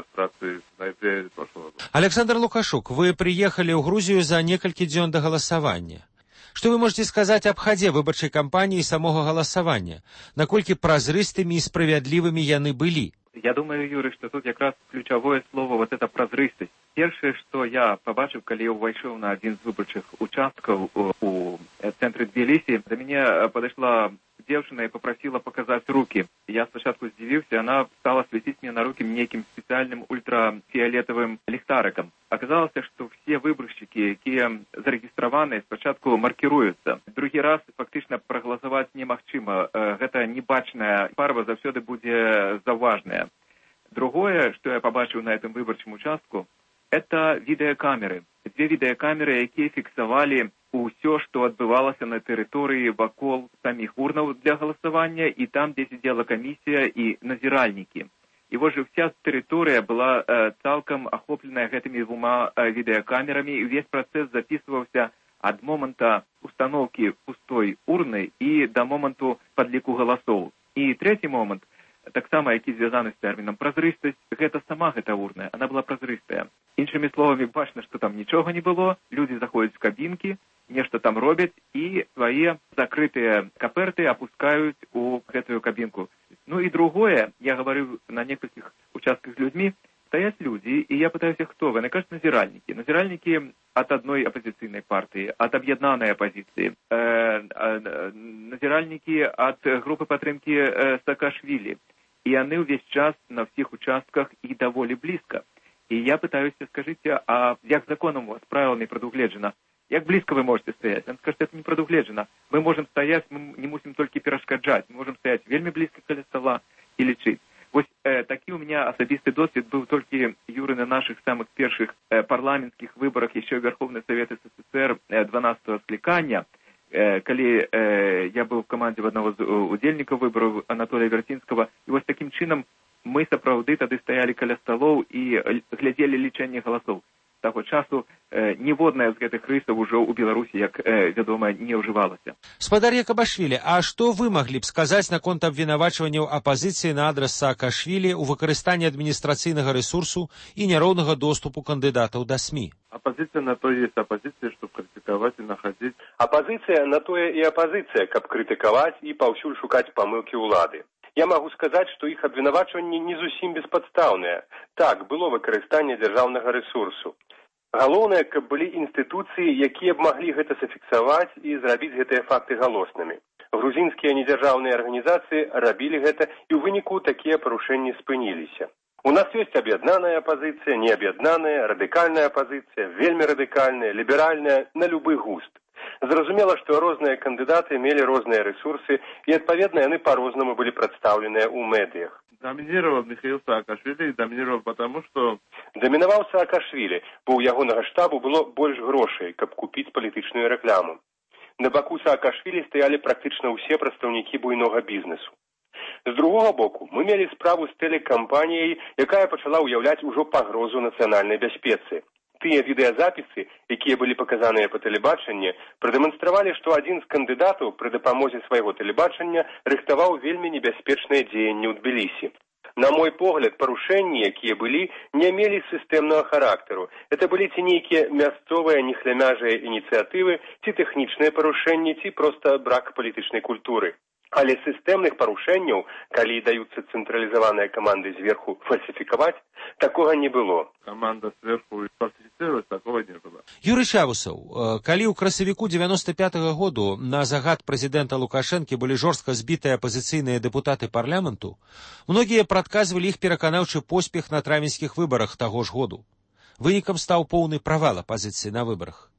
Александр Лукашук, вы приехали ў Грузію за некалькі дзён да галасавання. Што вы можете сказаць аб хадзе выбарчай кампаніі і самога галасавання? Наколькі празрыстымі і справядлівымі яны былі? Я думаю, Юрий, что тут как раз ключевое слово вот эта прозрыстость. Первое, что я побачив, когда я вошел на один из выборчих участков у, у центре Тбилиси, до меня подошла девушка и попросила показать руки. Я спочатку удивился, она стала светить мне на руки неким специальным ультрафиолетовым ліхтариком. Оказалось, что все выборщики, которые зарегистрированы, спочатку маркируются. Другий раз фактично проголосовать немагчыма. Это небачная фарба завсёды будет заважная. Другое, что я побачил на этом выборчем участку, это видеокамеры. Две видеокамеры, які фіксавалі ўсё, што адбывалася на тэрыторыі вакол саміх урнаў для галасавання і там, дзе сидела камісія і назіральнікі. І вось жа вся тэрыторыя была э, цалкам ахопленая гэтымі двума э, видеокамерамі, і увесь працэс записываўся ад момента установкі пустой урны і да моманту падліку галасоў. І трэці момант, таксама які звязаны з тэрмінам празрыстасць, гэта сама гэта урна, она была празрыстая. Іншымі словамі, бачна, што там нічога не было, людзі заходзяць в кабінкі, нешта там робяць і свае закрытыя каперты апускаюць у гэтую кабінку. Ну і другое, я говорю на некалькіх участках з людьми, стоят люди, и я пытаюсь, кто вы? Они кажут, назиральники. Назиральники от одной оппозиционной партии, от объединенной оппозиции. Э, э, назиральники от группы подтримки э, Саакашвили. И они весь час на всех участках и довольно близко. И я пытаюсь, скажите, а як законом у вас правилами предугледжено? Як близко вы можете стоять? Он скажет, это не предугледжено. Мы можем стоять, мы не мусим только перешкоджать. Мы можем стоять вельми близко к стола и лечить. Вот э, такі у меня особистый досвід был только, Юры, на наших самых первых э, парламентских выборах еще в Верховный Совет СССР э, дванадцатого скликания, э, коли э, я был в команде в одного з удельников выборов Анатолия Вертинского, и вот таким чином мы сапраўды тады стояли каля столов и глядели лічэнне голосов. Таго часу э, ніводная з гэтых рысаў ужо ў Беларусі, як э, вядома, не ўжывалася. Спадар Якабашвілі, а што вы маглі б сказаць наконт абвінавачванняў апазіцыі на адрас Саакашвілі ў выкарыстанні адміністрацыйнага рэсурсу і няроўнага доступу кандыдатаў да СМИ? Оппозиция на то есть оппозиция, чтобы критиковать и находить. Оппозиция на тое і апозіцыя, каб крытыкаваць і паўсюль шукаць памылкі ўлады. Я магу сказаць, што іх абвінавачванні не зусім беспадстаўныя. Так, было выкарыстанне дзяржаўнага рэсурсу. Галоўнае, каб былі інстытуцыі, якія б маглі гэта зафіксаваць і зрабіць гэтыя факты галоснымі. Грузінскія недзяржаўныя арганізацыі рабілі гэта, і ў выніку такія парушэнні спыніліся. У нас ёсць аб'яднаная апазіцыя, неаб'яднаная, радыкальная апазіцыя, вельмі радыкальная, ліберальная, на любы густ. Зразумела, што розныя кандыдаты мелі розныя рэсурсы, і, адпаведна, яны па-рознаму былі прадстаўленыя ў медыях. Доминировал Михаил Саакашвили, доминировал потому, что... Дамінаваў Саакашвілі, бо ў ягонага штабу было больш грошай, каб купіць палітычную рэкламу. На баку Саакашвілі стаялі практычна ўсе прадстаўнікі буйнога бізнесу. З другога боку, мы мелі справу з тэлекампаніяй, якая пачала ўяўляць ужо пагрозу нацыянальнай бяспецы. Тыя відэазапісы, якія былі паказаныя па тэлебачанні, прадэманстравалі, што адзін з кандыдатаў пры дапамозе свайго тэлебачання рыхтаваў вельмі небяспечныя дзеянні ў Тбілісі. На мой погляд, парушэнні, якія былі, не мелі сістэмнага характару. Это былі ці нейкія мясцовыя нехлямяжыя ініцыятывы, ці тэхнічныя парушэнні, ці проста брак палітычнай культуры. Але сістэмных парушэнняў, калі даюцца цэнтралізаваныя каманды зверху фальсіфікаваць, такога не было. Команда сверху фальсифицировать, такого не было. Юрий Чавусаў, калі ў красавіку девяносто пятого году на загад прэзідэнта Лукашэнкі былі жорстка збітыя апазіцыйныя дэпутаты парламенту, многія прадказвалі іх пераканаўчы поспех на травеньскіх выбарах таго ж году. Вынікам стаў поўны правал апазіцыі на выбарах.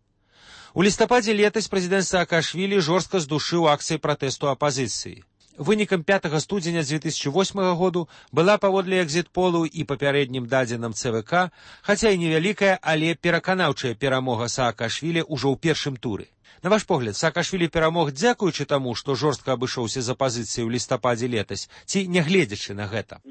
У лістападзе летась прэзідэнт Саакашвілі жорстка здушыў акцыі пратэсту апазіцыі. Вынікам пятага студзеня две тысячи восьмого году была паводле экзіт-полу і папярэднім дадзеным ЦВК, хаця і невялікая, але пераканаўчая перамога Саакашвілі ўжо ў першым туры. На ваш погляд, Саакашвілі перамог дзякуючы таму, што жорстка абышоўся з апазіцыяй у лістападзе летась, ці нягледзячы на гэта? Юра, ведаеш,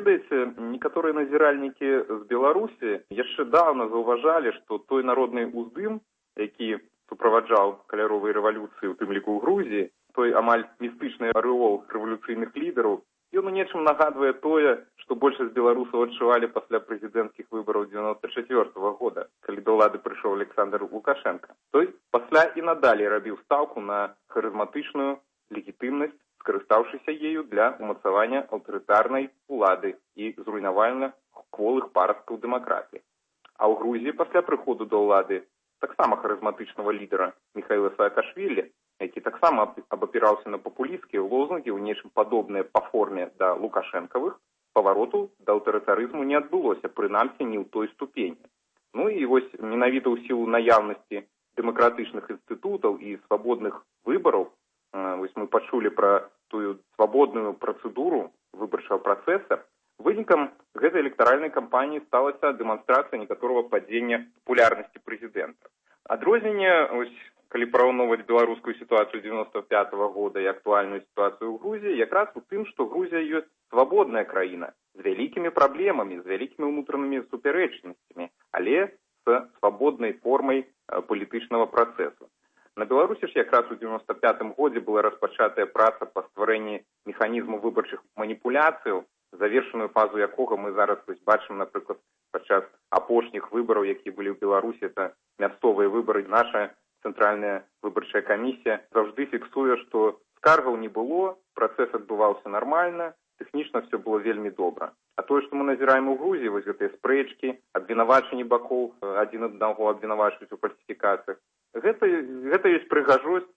ведаеце, некаторыя назіральнікі з Беларусі яшчэ даўна заўважалі, што той народны ўздым, які суправаджаў каляровай рэвалюцыі, у тым ліку ў Грузіі, той амаль містычны арэол рэвалюцыйных лідараў, ён у нечым нагадвае тое, што большасць беларусаў адчувалі пасля прэзідэнцкіх выбараў дзевяноста чацвёртага года, калі да ўлады прыйшоў Александр Лукашенко. Той пасля і надалей рабіў стаўку на харызматычную легітымнасць, скарыстаўшыся ею для умацавання аўтарытарнай улады і зруйнавання кволых парасткаў дэмакратыі. А ў Грузіі пасля прыходу да ўлады таксама харызматычнага лідара Міхаіла Саакашвілі, які таксама абапіраўся на папулісцкія лозунгі, у нечым падобныя па форме да лукашэнкавых, павароту да аўтарытарызму не адбылося, прынамсі не ў той ступені. Ну і вось менавіта ў сілу наяўнасці дэмакратычных інстытутаў і свабодных выбараў, вось мы пачулі пра тую свабодную працэдуру выбарчага працэса, вынікам гэтай электаральнай кампаніі сталася дэманстрацыя некаторага падзення папулярнасці прэзідэнта. Адрозненне, ось, калі параўноўваць беларускую сітуацыю дзевяноста пятага года і актуальную сітуацыю ў Грузіі, якраз у тым, што Грузія ёсць свабодная краіна з вялікімі праблемамі, з вялікімі ўнутранымі супярэчнасцямі, але з свабоднай формай палітычнага працэсу. На Беларусі ж якраз у дзевяноста пятым годзе была распачатая праца па стварэнні механізму выбарчых маніпуляцыяў, завершаную фазу якога мы зараз вось бачым, напрыклад, падчас апошніх выбараў, якія былі ў Беларусі, это мясцовыя выбары. Наша цэнтральная выбарчая камісія заўжды фіксуе, што скаргаў не было, працэс адбываўся нармальна, тэхнічна все было вельмі добра. А тое, што мы назіраем у Грузіі, вось гэтыя спрэчкі, абвінавачанні бакоў, адзін аднаго абвінавачваюць у фальсіфікацыях, гэта, гэта ёсць прыгажосць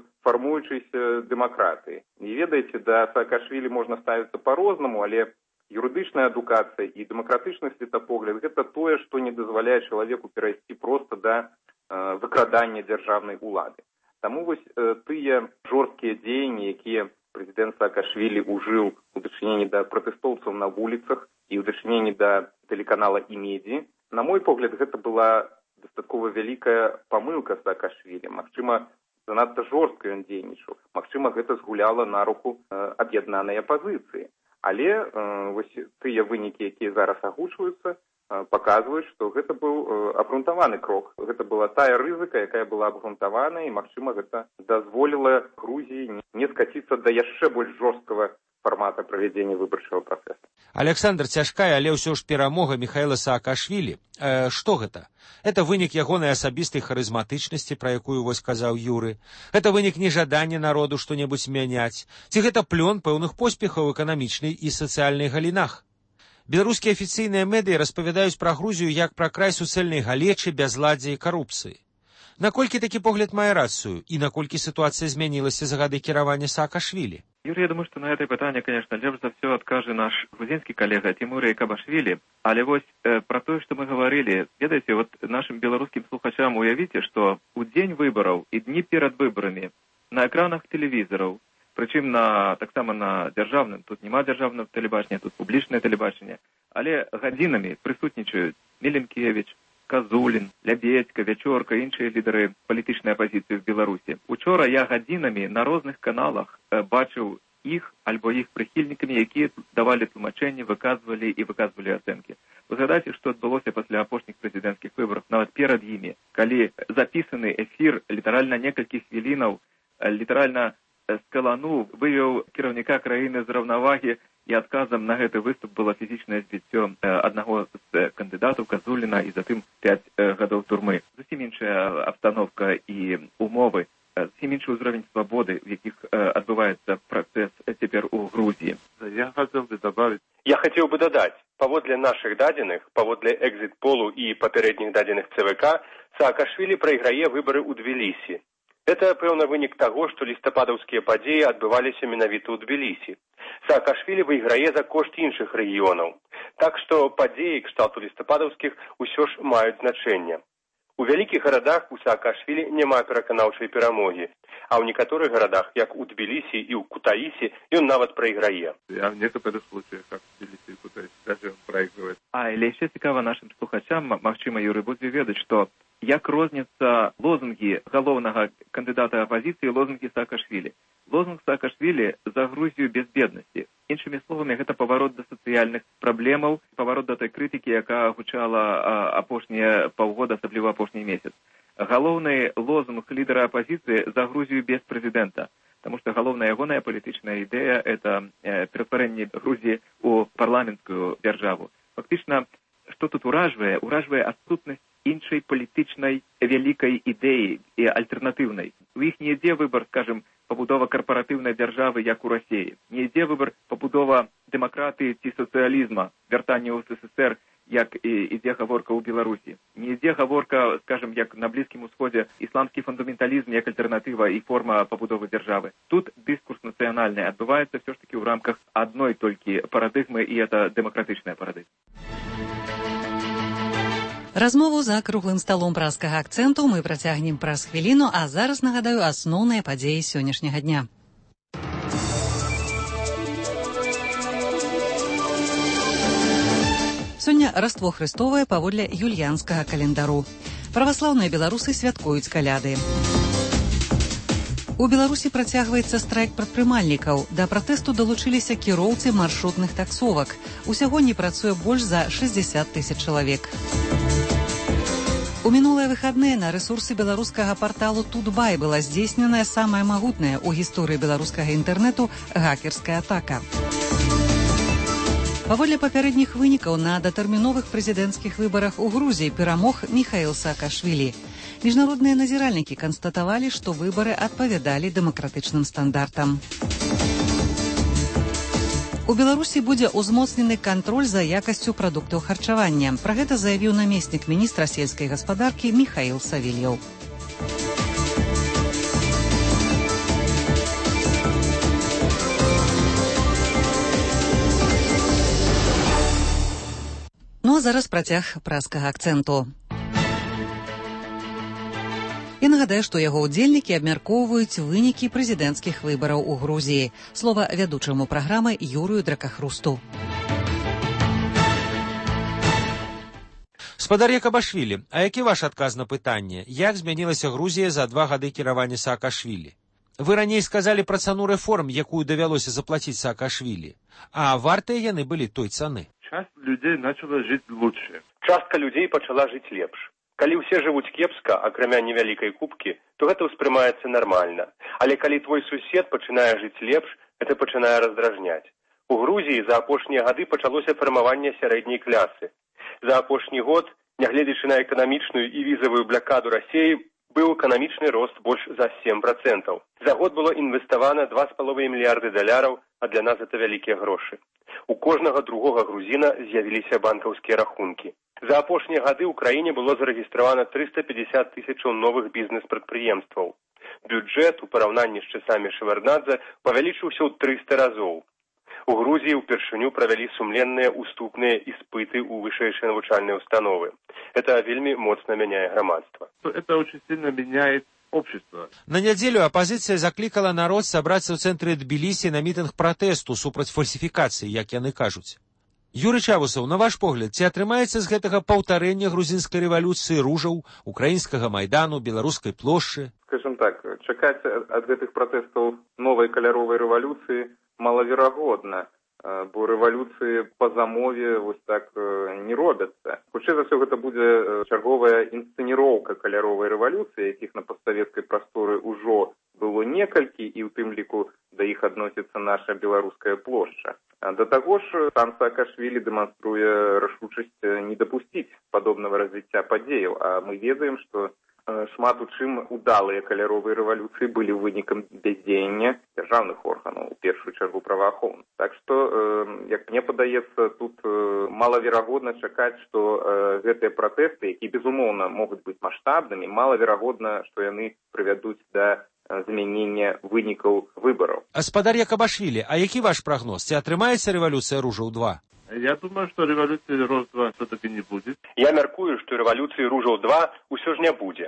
фармуючайся дэмакратыі. І ведаеце, да Саакашвілі можна ставіцца па-рознаму, але юрыдычная адукацыя і дэмакратычны светапогляд – гэта тое, што не дазваляе чалавеку перайсці проста да выкрадання дзяржаўнай улады. Таму вось тыя жорсткія дзеянні, якія прэзідэнт Саакашвілі ўжыў у дачыненні да пратэстоўцаў на вуліцах і ў дачыненні да тэлеканала «Имеди», на мой погляд, гэта была дастаткова вялікая памылка Саакашвілі. Магчыма, занадта жорстка ён дзейнічаў. Магчыма, гэта згуляла на руку аб'яднанай апазіцыі. Але вось тыя вынікі, якія зараз агучваюцца, паказваюць, што гэта быў абгрунтаваны крок. Гэта была тая рызыка, якая была абгрунтавана, і, магчыма, гэта дазволіла Грузіі не скаціцца да яшчэ больш жорсткага формата правядзення выбарчага працэсу. Александр, цяжкая, але ўсё ж перамога Міхаіла Саакашвілі. Э, што гэта? Это вынік ягонай асабістай харызматычнасці, пра якую вось казаў Юры. Гэта вынік нежадання народу што-небудзь мяняць. Ці гэта плён пэўных поспехаў эканамічнай і сацыяльнай галінах? Беларускія афіцыйныя медыі распавядаюць пра Грузію як пра край суцэльнай галечы, бязладдзя і карупцыі. Наколькі такі погляд мае рацыю і наколькі сітуацыя змянілася за гады кіравання Саакашвілі? Юрий, я думаю, что на это питание, конечно, лепш за все откажет наш грузинский коллега Тимур Кабашвили. Але вот э, про то, что мы говорили, ведаете, вот нашим белорусским слухачам уявите, что у день выборов и дни перед выборами на экранах телевизоров, причем на, так само на державном, тут нема державного телебачення, тут публичное телебачення, але годинами присутничают Миленкевич, Казулін, Лябедька, Вячорка, іншыя лідары палітычнай апазіцыі в Беларусі. Учора я гадзінамі на розных каналах э, бачыў іх альбо іх прыхільнікамі, якія давалі тлумачэнні, выказвалі і выказвалі ацэнкі. Вы згадайце, што адбылося пасля апошніх прэзідэнцкіх выбараў, нават перад імі, калі запісаны эфір літаральна некалькі хвілінаў, літаральна скалануў, вывеў кіраўніка краіны з раўнавагі, і адказам на гэты выступ было фізічнае збіццё аднаго з кандыдатаў Казуліна і затым пяць гадоў турмы. Зусім іншая абстаноўка і умовы, зусім іншы ўзровень свабоды, в якіх адбываецца працэс цяпер у Грузіі. Я хотел бы добавить. Я хотел бы дадаць, паводле нашых дадзеных, паводле экзит-полу і папярэдніх дадзеных ЦВК, Саакашвілі прайграе выбары ў Тбілісі. Это, пэўна, вынік таго, што лістападаўскія падзеі адбываліся менавіта ў Тбілісі. Саакашвілі выйграе за кошт іншых рэгіёнаў. Так што падзеі кшталту лістападаўскіх усё ж маюць значэнне. У вялікіх гарадах у Саакашвілі няма пераканаўчай перамогі, а ў некаторых гарадах, як у Тбілісі і ў Кутаісі, ён нават прайграе. А в некоторых случаях, как в Тбилиси и Кутаиси, даже он проигрывает. А, или еще цікаво нашим слухачам, магчыма, Юрий, будзе ведаць, што як розняцца лозунги галоўнага кандыдата апозіцыі і лозунги Саакашвілі. Лозунг Саакашвілі за Грузію без беднасці. Іншымі словамі, гэта паварот да сацыяльных праблемаў, паварот да той крытыкі, якая гучала апошнія паўгода, асабліва апошні месяц. Галоўны лозунг лідера апозіцыі за Грузію без прэзідэнта. Потому что галоўная ягоная палітычная ідэя – это ператварэнне Грузіі ў парламенцкую дзяржаву. Фактычна, што тут уражвае? Уражвае адсутнасць іншай палітычнай вялікай ідэі і альтэрнатыўнай. У іх не ідзе выбар, скажем, пабудова карпаратыўнай дзяржавы, як у Расіі. Не ідзе выбар пабудова дэмакратыі ці сацыялізма, вяртанне ў СССР, як ідзе гаворка ў Беларусі. Не ідзе гаворка, скажем, як на Блізкім Усходзе, ісламскі фундаменталізм як альтэрнатыва і форма пабудовы дзяржавы. Тут дыскурс нацыянальны адбываецца все ж таки ў рамках адной толькі парадыгмы, і это дэмакратычная парадыгма. Размову за круглым сталом праскага акцэнту мы працягнем праз хвіліну, а зараз нагадаю асноўныя падзеі сённяшняга дня. Сёння Раство Хрыстовае паводле юльянскага календару. Праваслаўныя беларусы святкуюць каляды. У Беларусі працягваецца страйк прадпрымальнікаў. Да пратэсту далучыліся кіроўцы маршрутных таксовак. Усяго не працуе больш за шэсцьдзесят тысяч чалавек. У мінулыя выхадныя на рэсурсы беларускага парталу Тутбай была здзейсненая самая магутная ў гісторыі беларускага інтэрнэту гакерская атака. Паводле папярэдніх вынікаў на датэрміновых прэзідэнцкіх выбарах у Грузіі перамог Міхаіл Саакашвілі. Міжнародныя назіральнікі канстатавалі, што выбары адпавядалі дэмакратычным стандартам. У Беларусі будзе ўзмоцнены кантроль за якасцю прадуктаў харчавання. Пра гэта заявіў намеснік міністра сельскай гаспадаркі Міхаіл Савельеў. Ну а зараз працяг праскага акцэнту. І нагадаю, што яго ўдзельнікі абмяркоўваюць вынікі прэзідэнцкіх выбараў у Грузіі. Слова вядучаму праграмы Юрыю Дракахрусту. Спадар Якабашвілі, а які ваш адказ на пытанне? Як змянілася Грузія за два гады кіравання Саакашвілі? Вы раней сказалі пра цану рэформ, якую давялося заплаціць Саакашвілі. А вартыя яны былі той цаны? Часть людей начала жить лучше. Частка людзей пачала жыць лепш. Калі ўсе жывуць кепска, акрамя невялікай купкі, то гэта ўспрымаецца нармальна. Але калі твой сусед пачынае жыць лепш, гэта пачынае раздражняць. У Грузіі за апошнія гады пачалося фармаванне сярэдняй клясы. За апошні год, нягледзячы на эканамічную і візавую блакаду Расіі, быў эканамічны рост больш за сем працэнтаў. За год было інвеставана два з паловай мільярды даляраў, а для нас гэта вялікія грошы. У кожнага другога грузіна з'явіліся банкаўскія рахункі. За апошнія гады ў краіне было зарэгістравана трыста пятьдесят тысячаў новых бізнес-прадпрыемстваў. Бюджэт у параўнанні з часамі Шеварднадзе павялічыўся ў трыста разоў. У Грузіі ўпершыню правялі сумленныя уступныя іспыты ў вышэйшыя навучальныя установы. Это вельмі моцна мяняе грамадства. Это очень сильно меняет общество. На нядзелю апазіцыя заклікала народ сабрацца ў цэнтры Тбілісі на мітынг пратэсту супраць фальсіфікацыі, як яны кажуць. Юрый Чавусаў, на ваш погляд, ці атрымаецца з гэтага паўтарэння грузінскай рэвалюцыі ружаў, украінскага майдану, беларускай плошчы? Скажем так, чакаць ад гэтых пратэстаў новай каляровай рэвалюцыі малаверагодна, бо рэвалюцыі па замове вось так не робяцца. Хутчэй за ўсё гэта будзе чарговая інсцэніроўка каляровай рэвалюцыі, якіх на пастсавецкай прасторы ўжо было некалькі, і ў тым ліку да іх адносіцца наша беларуская плошча. Да таго ж, сам Саакашвілі дэманструе рашучасць не дапусціць падобнага развіцця падзеяў, а мы ведаем, што шмат у чым удалыя каляровыя рэвалюцыі былі вынікам бяздзеяння дзяржаўных органаў, у першую чаргу праваахоўных. Так што, як мне падаецца, тут малаверагодна чакаць, што гэтыя пратэсты, якія, безумоўна, могуць быць маштабнымі, малаверагодна, што яны прывядуць да змянення вынікаў выбараў. Спадар Якабашвілі, а які ваш прагноз? Ці атрымаецца рэвалюцыя ружаў два? Я думаю, что революции Роз-два все-таки не будет. Я мяркую, што рэвалюцыі ружаў два ўсё ж не будзе.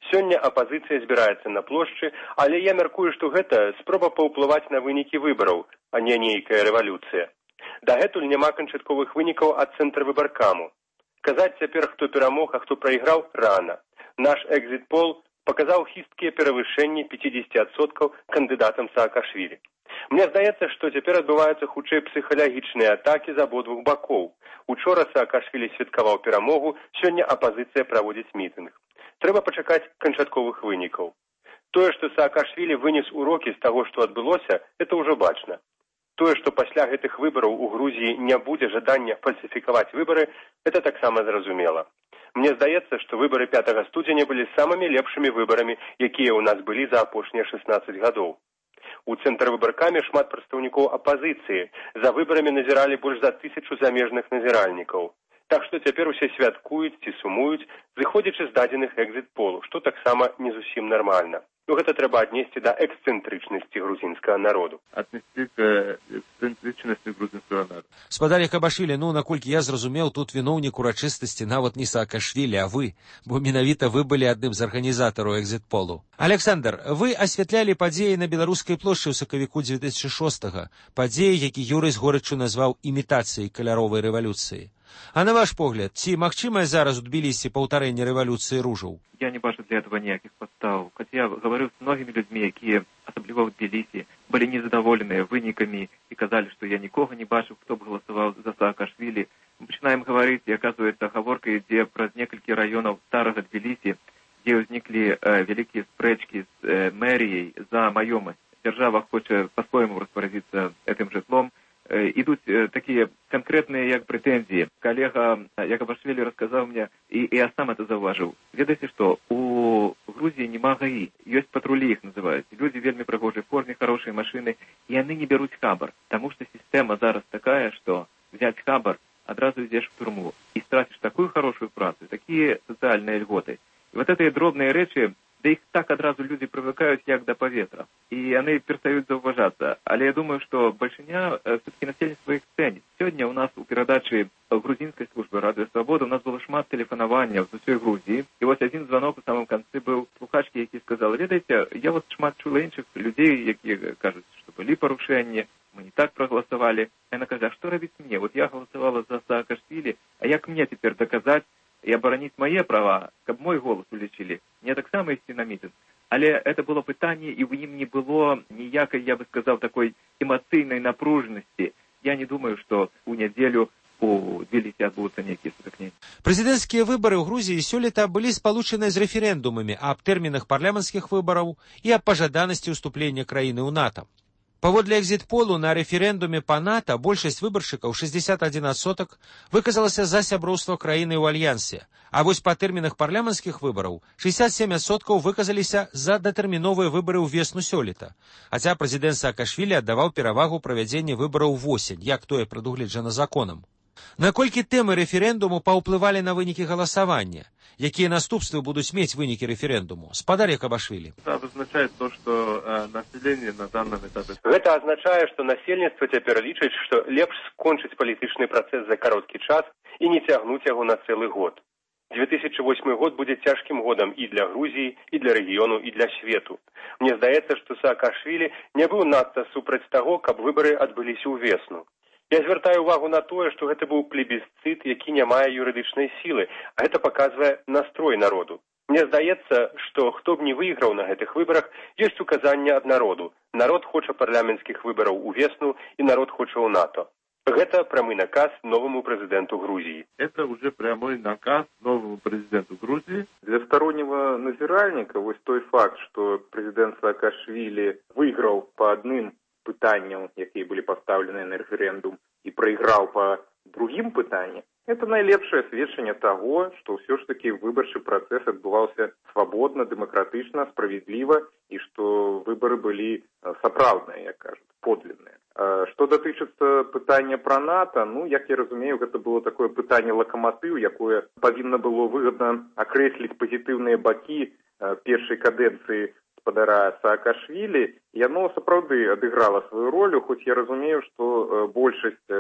Сёння апазіцыя збіраецца на плошчы, але я мяркую, што гэта спроба паўплываць на вынікі выбараў, а не нейкая рэвалюцыя. Дагэтуль няма канчатковых вынікаў ад цэнтрвыбаркаму. Казаць цяпер, хто перамог, а хто прайграў, рана. Наш экзіт-пол паказаў хісткія перавышэнні пяцьдзесят адсоткаў кандыдатам Саакашвілі. Мне здаецца, што цяпер адбываюцца хутчэй псіхалагічныя атакі з абодвух бакоў. Учора Саакашвілі святкаваў перамогу, сёння апазіцыя праводзіць мітынг. Трэба пачакаць канчатковых вынікаў. Тое, што Саакашвілі вынес урокі з таго, што адбылося, это ўжо бачна. Тое, што пасля гэтых выбараў у Грузіі не будзе жадання фальсіфікаваць выбары, это таксама зразумела. Мне здаецца, што выбары пятага студзеня былі самымі лепшымі выбарамі, якія ў нас былі за апошнія шэснаццаць гадоў. У цэнтрвыбаркаме шмат прадстаўнікоў апазіцыі. За выбарамі назіралі больш за тысячу замежных назіральнікаў. Так што цяпер усе святкуюць ці сумуюць, зыходзячы з дадзеных экзіт-полу, што таксама не зусім нармальна. Ну, гэта трэба аднесці да эксцэнтрычнасці грузінскага народу. Аднесці к эксцэнтрычнасці грузінскага народу. Спадар Якабашвілі, ну, наколькі я зразумеў, тут віноўнік урачыстасці нават не Саакашвілі, а вы, бо менавіта вы былі адным з арганізатараў экзіт-полу. Александр, вы асвятлялі падзеі на Беларускай плошчы ў сакавіку дзве тысячы шостага, падзеі, які Юрый з горыччу назваў імітацыяй каляровай рэвалюцыі. А на ваш погляд, ці магчымае зараз у Тбілісі паўтарэнне рэвалюцыі ружаў? Я не бачу для этого ніякіх падстаў. Хоць я гаварыў з многімі людзьмі, якія, асабліва ў Тбілісі, былі незадаволеныя вынікамі і казалі, што я нікога не бачыў, хто б галасаваў за Саакашвілі. Мы пачынаем гаварыць, і, аказваецца, гаворка ідзе праз некалькі раёнаў старага Тбілісі, дзе ўзніклі э, вялікія спрэчкі з э, мэріяй за маёмасць. Дзяржава хоча па-свойму распарадзіцца гэтым жытлом. Ідуць такія канкрэтныя як прэтэнзіі. Калега Якабашвілі расказаў мне, і, і я сам это заўважыў. Ведаеце што, у Грузіі няма гаі, ёсць патрулі, іх называюць. Людзі вельмі прыгожай форме, хорошыя машыны, і яны не бяруць хабар, таму што сістэма зараз такая, што взяць хабар, адразу ідзеш в турму і страціш такую хорошую працу, такія сацыяльныя льготы. І вот гэтыя дробныя рэчы, да іх так адразу людзі прывыкаюць як да паветра. І яны перастаюць заўважацца. Але я думаю, што бальшыня все-таки насельніцтва іх цэніць. Сёння у нас у перадачы грузінскай службы «Радыё Свабода» у нас было шмат тэлефанаванняў з усёй Грузіі. І вось адзін званок у самым канцы быў слухачкі, які сказал: «Ведаеце, я вот шмат чула іншых людзей, якія кажуць, што былі парушэнні, мы не так прагаласавалі». Яна кажа: «А што рабіць мне? Вот я галасавала за Саакашвілі, а як мне цяпер даказаць і абараніць мае права, каб мой голас улічылі? Мне таксама ісці на мітынг». Але это было пытанне, і ў ім не было ніякай, я бы сказаў, такой эмацыйнай напружанасці. Я не думаю, што у нядзелю у Тбілісі адбудуцца нейкія сутыкненні. Прэзідэнцкія выбары ў Грузіі сёлета былі спалучаны з рэферэндумамі аб тэрмінах парламенцкіх выбараў і аб пажаданасці ўступлення краіны ў НАТО. Паводле экзіт-полу на рэферэндуме па НАТО большасць выбаршчыкаў, шэсцьдзесят адзін адсотак, выказалася за сяброўства краіны ў альянсе, а вось па тэрмінах парламенцкіх выбараў шэсцьдзесят сем адсоткаў выказаліся за датэрміновыя выбары ўвесну сёлета. Хаця прэзідэнт Саакашвілі аддаваў перавагу правядзення выбараў увосень, як тое прадугледжана законам. Наколькі тэмы рэферэндуму паўплывалі на вынікі галасавання? Якія наступствы будуць мець вынікі рэферэндуму? Спадар Якабашвілі. Это означает то, что э, население на данном этапе... Гэта азначае, што насельніцтва цяпер лічыць, што лепш скончыць палітычны працэс за кароткі час і не цягнуць яго на цэлы год. две тысячи восьмы год будзе цяжкім годам і для Грузіі, і для рэгіёну, і для свету. Мне здаецца, што Саакашвілі не быў надта супраць таго, каб выбары адбыліся ўвесну. Я звяртаю увагу на тое, што гэта быў плебісцыт, які не мае юрыдычнай сілы, а гэта паказвае настрой народу. Мне здаецца, што хто б не выйграў на гэтых выбарах, ёсць указанне ад народу. Народ хоча парламенцкіх выбараў увесну, і народ хоча ў НАТО. Гэта прамы наказ новому прэзідэнту Грузіі. Это уже прямой наказ новому президенту Грузии. Для стороннего назиральника вот той факт, что президент Саакашвили выиграл по одним пытанням, якія былі пастаўлены на рэферэндум, і прайграў па другім пытанням, это найлепшае сведчанне таго, што ўсё ж такі выбарчы працэс адбываўся свабодна, дэмакратычна, справядліва, і што выбары былі сапраўдныя, як кажуць, подлинныя. Што датычыцца пытання пра НАТО, ну, як я разумею, гэта было такое пытанне лакаматыў, якое павінна было выгадна акрэсліць пазітыўныя бакі першай кадэнцыі спадара Саакашвілі. Яно сапраўды адыграла сваю ролю, хоць я разумею, што большасць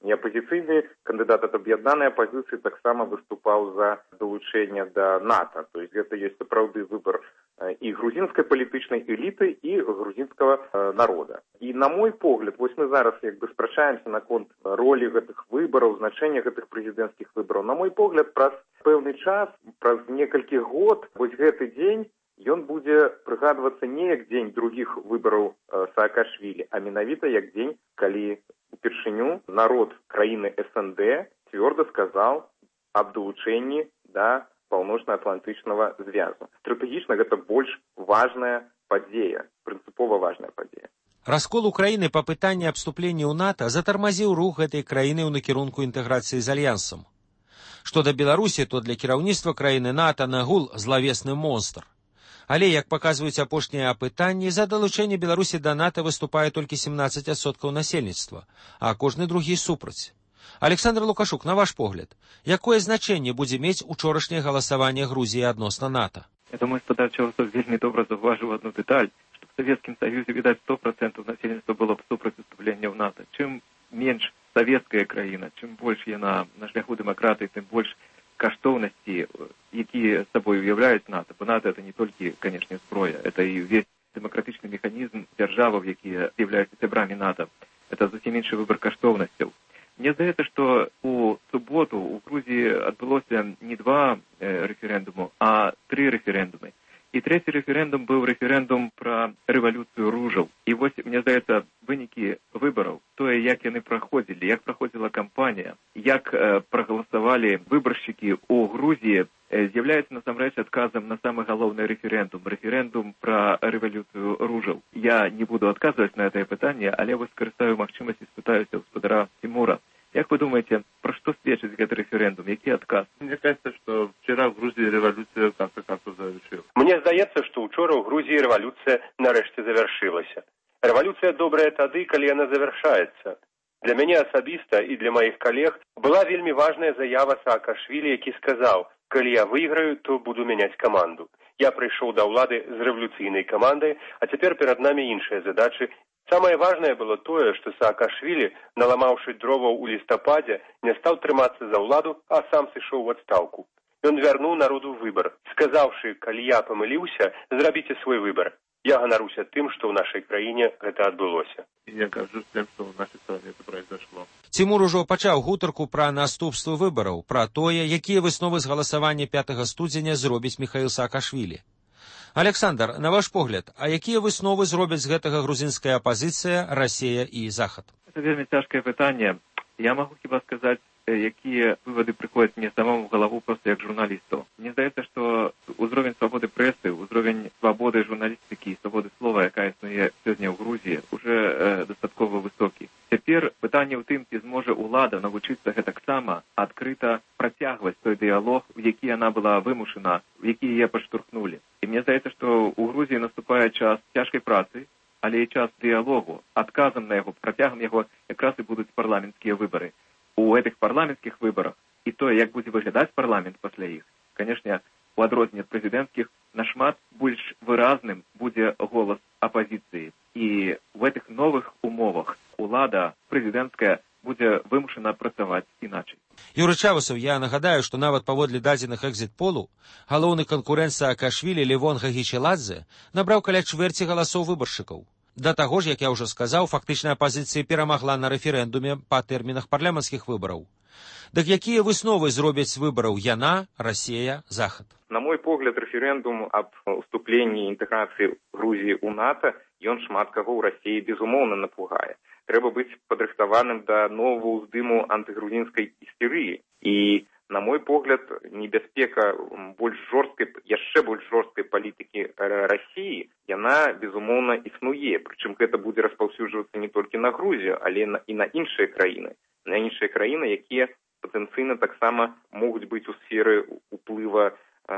І апозіцыйны кандыдат ад аб'яднанай апазіцыі таксама выступаў за далучэнне да НАТО. То есть гэта ёсць сапраўды выбар і грузінскай палітычнай эліты, і грузінскага народа. І на мой погляд, вось мы зараз як бы спрачаемся наконт ролі гэтых выбараў, значэння гэтых прэзідэнцкіх выбараў. На мой погляд, праз пэўны час, праз некалькі год, вось гэты дзень, ён будзе прыгадвацца не як дзень другіх выбараў Саакашвілі, а менавіта як дзень, калі упершыню народ краіны эс эн дэ цвёрда сказаў аб далучэнні да паўночна-атлантычнага звязу. Стратэгічна гэта больш важная падзея, прынцыпова важная падзея. Раскол Украіны па пытанні аб вступленні ў НАТО затармазіў рух гэтай краіны ў накірунку інтэграцыі з альянсам. Што да Беларусі, то для кіраўніцтва краіны НАТО нагул злавесны монстр. Але, як паказваюць апошнія апытанні, за далучэнне Беларусі да НАТО выступае толькі сямнаццаць адсоткаў насельніцтва, а кожны другі супраць. Александр Лукашук, на ваш погляд, якое значэнне будзе мець учорашняе галасаванне Грузіі адносна НАТО? Я думаю, спадар Чаусов вельмі добра заўважыў одну дэталь, што в Савецкім Саюзе, відаць, сто процентаў насельніцтва было б супраць уступлення ў НАТО. Чым менш савецкая краіна, чым больш яна на шляху дэмакратыі, тым больш каштоўнасці, якія сабой уяўляюць НАТО. Бо НАТО это не толькі, канешне, зброя, это і ўвесь дэмакратычны механізм дзяржаваў, якія з'яўляюцца сябрамі НАТО. Это зусім іншы выбар каштоўнасцяў. Мне здаецца, што у суботу у Грузіі адбылося не два э, рэферэндуму, а тры рэферэндумы. І трэці рэферэндум быў рэферэндум пра рэвалюцыю ружаў. І вось, мне здаецца, вынікі выбараў, тое, як яны праходзілі, як праходзіла кампанія, як э, прагаласавалі выбаршчыкі ў Грузіі, э, з'яўляецца насамрэч адказам на самы галоўны рэферэндум, рэферэндум пра рэвалюцыю ружаў. Я не буду адказваць на гэтае пытанне, але вось скарыстаю магчымасць і спытаюся гаспадара Тимура. Як вы думаете, про что сведчыць гэты референдум? Які отказ? Мне кажется, что вчера в Грузии революция в конце концов завершилась. Мне здаецца, что учора ў Грузіі рэвалюцыя нарэшце завяршылася. Рэвалюцыя добрая тады, калі яна завяршаецца. Для мяне асабіста і для маіх калег была вельмі важная заява Саакашвілі, які сказаў: калі я выйграю, то буду мяняць каманду. Я прыйшоў да ўлады з рэвалюцыйнай камандай, а цяпер перад намі іншыя задачы. Самае важнае было тое, што Саакашвілі, наламаўшы дроваў у лістападзе, не стаў трымацца за ўладу, а сам сышоў у адстаўку. Ён вярнуў народу выбар, сказаўшы: калі я памыліўся, зрабіце свой выбар. Я ганаруся тым, што ў нашай краіне гэта адбылося. Я горжусь тем, что в нашей стране это произошло. Тимур ужо пачаў гутарку пра наступствы выбараў, пра тое, якія высновы з галасавання пятага студзеня зробіць Міхаіл Саакашвілі. Александр, на ваш погляд, а якія высновы зробяць з гэтага грузінская апазіцыя, Расія і Захад? Это вельмі цяжкае пытанне. Я магу хіба сказаць, якія вывады прыходзяць мне самому в галаву просто як журналісту. Мне здаецца, што ўзровень свабоды прэсы, ўзровень свабоды журналістыкі і свабоды слова, якая існуе сёння ў Грузіі, уже э, дастаткова высокі. Цяпер пытанне ў тым, ці зможа ўлада навучыцца гэтаксама адкрыта працягваць той дыялог, у які яна была вымушана, у які яе падштурхнулі. І мне здаецца, што ў Грузіі наступае час цяжкай працы, але і час дыялогу. Адказам на яго, працягам яго якраз і будуць парламенцкія выбары. У гэтых парламенцкіх выбарах і тое, як будзе выглядаць парламент пасля іх, канешне, у адрозненне ад прэзідэнцкіх, нашмат больш выразным будзе голас апазіцыі. І ў гэтых новых умовах улада прэзідэнцкая будзе вымушана працаваць іначай. Юрый Чавусаў, я нагадаю, што нават паводле дадзеных экзіт-полу галоўны канкурэнт Саакашвілі Левон Гагічеладзе набраў каля чвэрці галасоў выбаршчыкаў. Да таго ж, як я ўжо сказаў, фактычная апазіцыя перамагла на рэферэндуме па тэрмінах парламенцкіх выбараў. Дык якія высновы зробяць з выбараў яна, Расія, Захад? На мой погляд, рэферэндум аб уступленні інтэграцыі Грузіі ў НАТО, ён шмат каго ў Расіі безумоўна напугае. Трэба быць падрыхтаваным да новага ўздыму антыгрузінскай істэрыі. І, на мой погляд, небяспека больш жорсткай, яшчэ больш жорсткай палітыкі Расіі, яна, безумоўна, існуе. Прычым гэта будзе распаўсюджвацца не толькі на Грузію, але і на іншыя краіны. На іншыя краіны, якія патэнцыйна таксама могуць быць у сферы ўплыва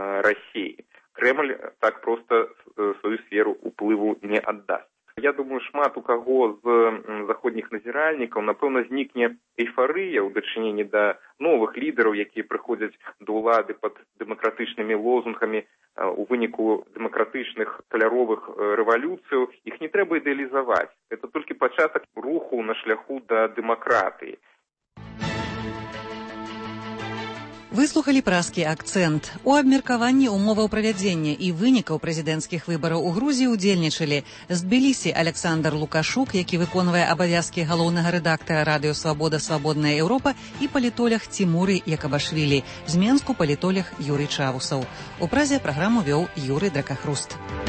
Расіі. Крэмль так проста сваю сферу ўплыву не аддасць. Я думаю, шмат у каго з заходніх назіральнікаў, напэўна, знікне эйфарыя ў дачыненні да новых лідараў, якія прыходзяць да ўлады пад дэмакратычнымі лозунгамі у выніку дэмакратычных каляровых рэвалюцыяў. Іх не трэба ідэалізаваць. Гэта толькі пачатак руху на шляху да дэмакратыі. Выслухалі празкі акцэнт. У абмеркаванні умоваў правядзення і вынікаў прэзідэнцкіх выбараў у Грузіі удзельнічалі з Тбілісі Александр Лукашук, які выконвае абавязкі галоўнага рэдактара радыё Свабода Свабодная Еўропа, і палітолог Цімуры Якабашвілі, з Менску палітолог Юрый Чавусаў. У празе праграму вёў Юрый Дракахруст.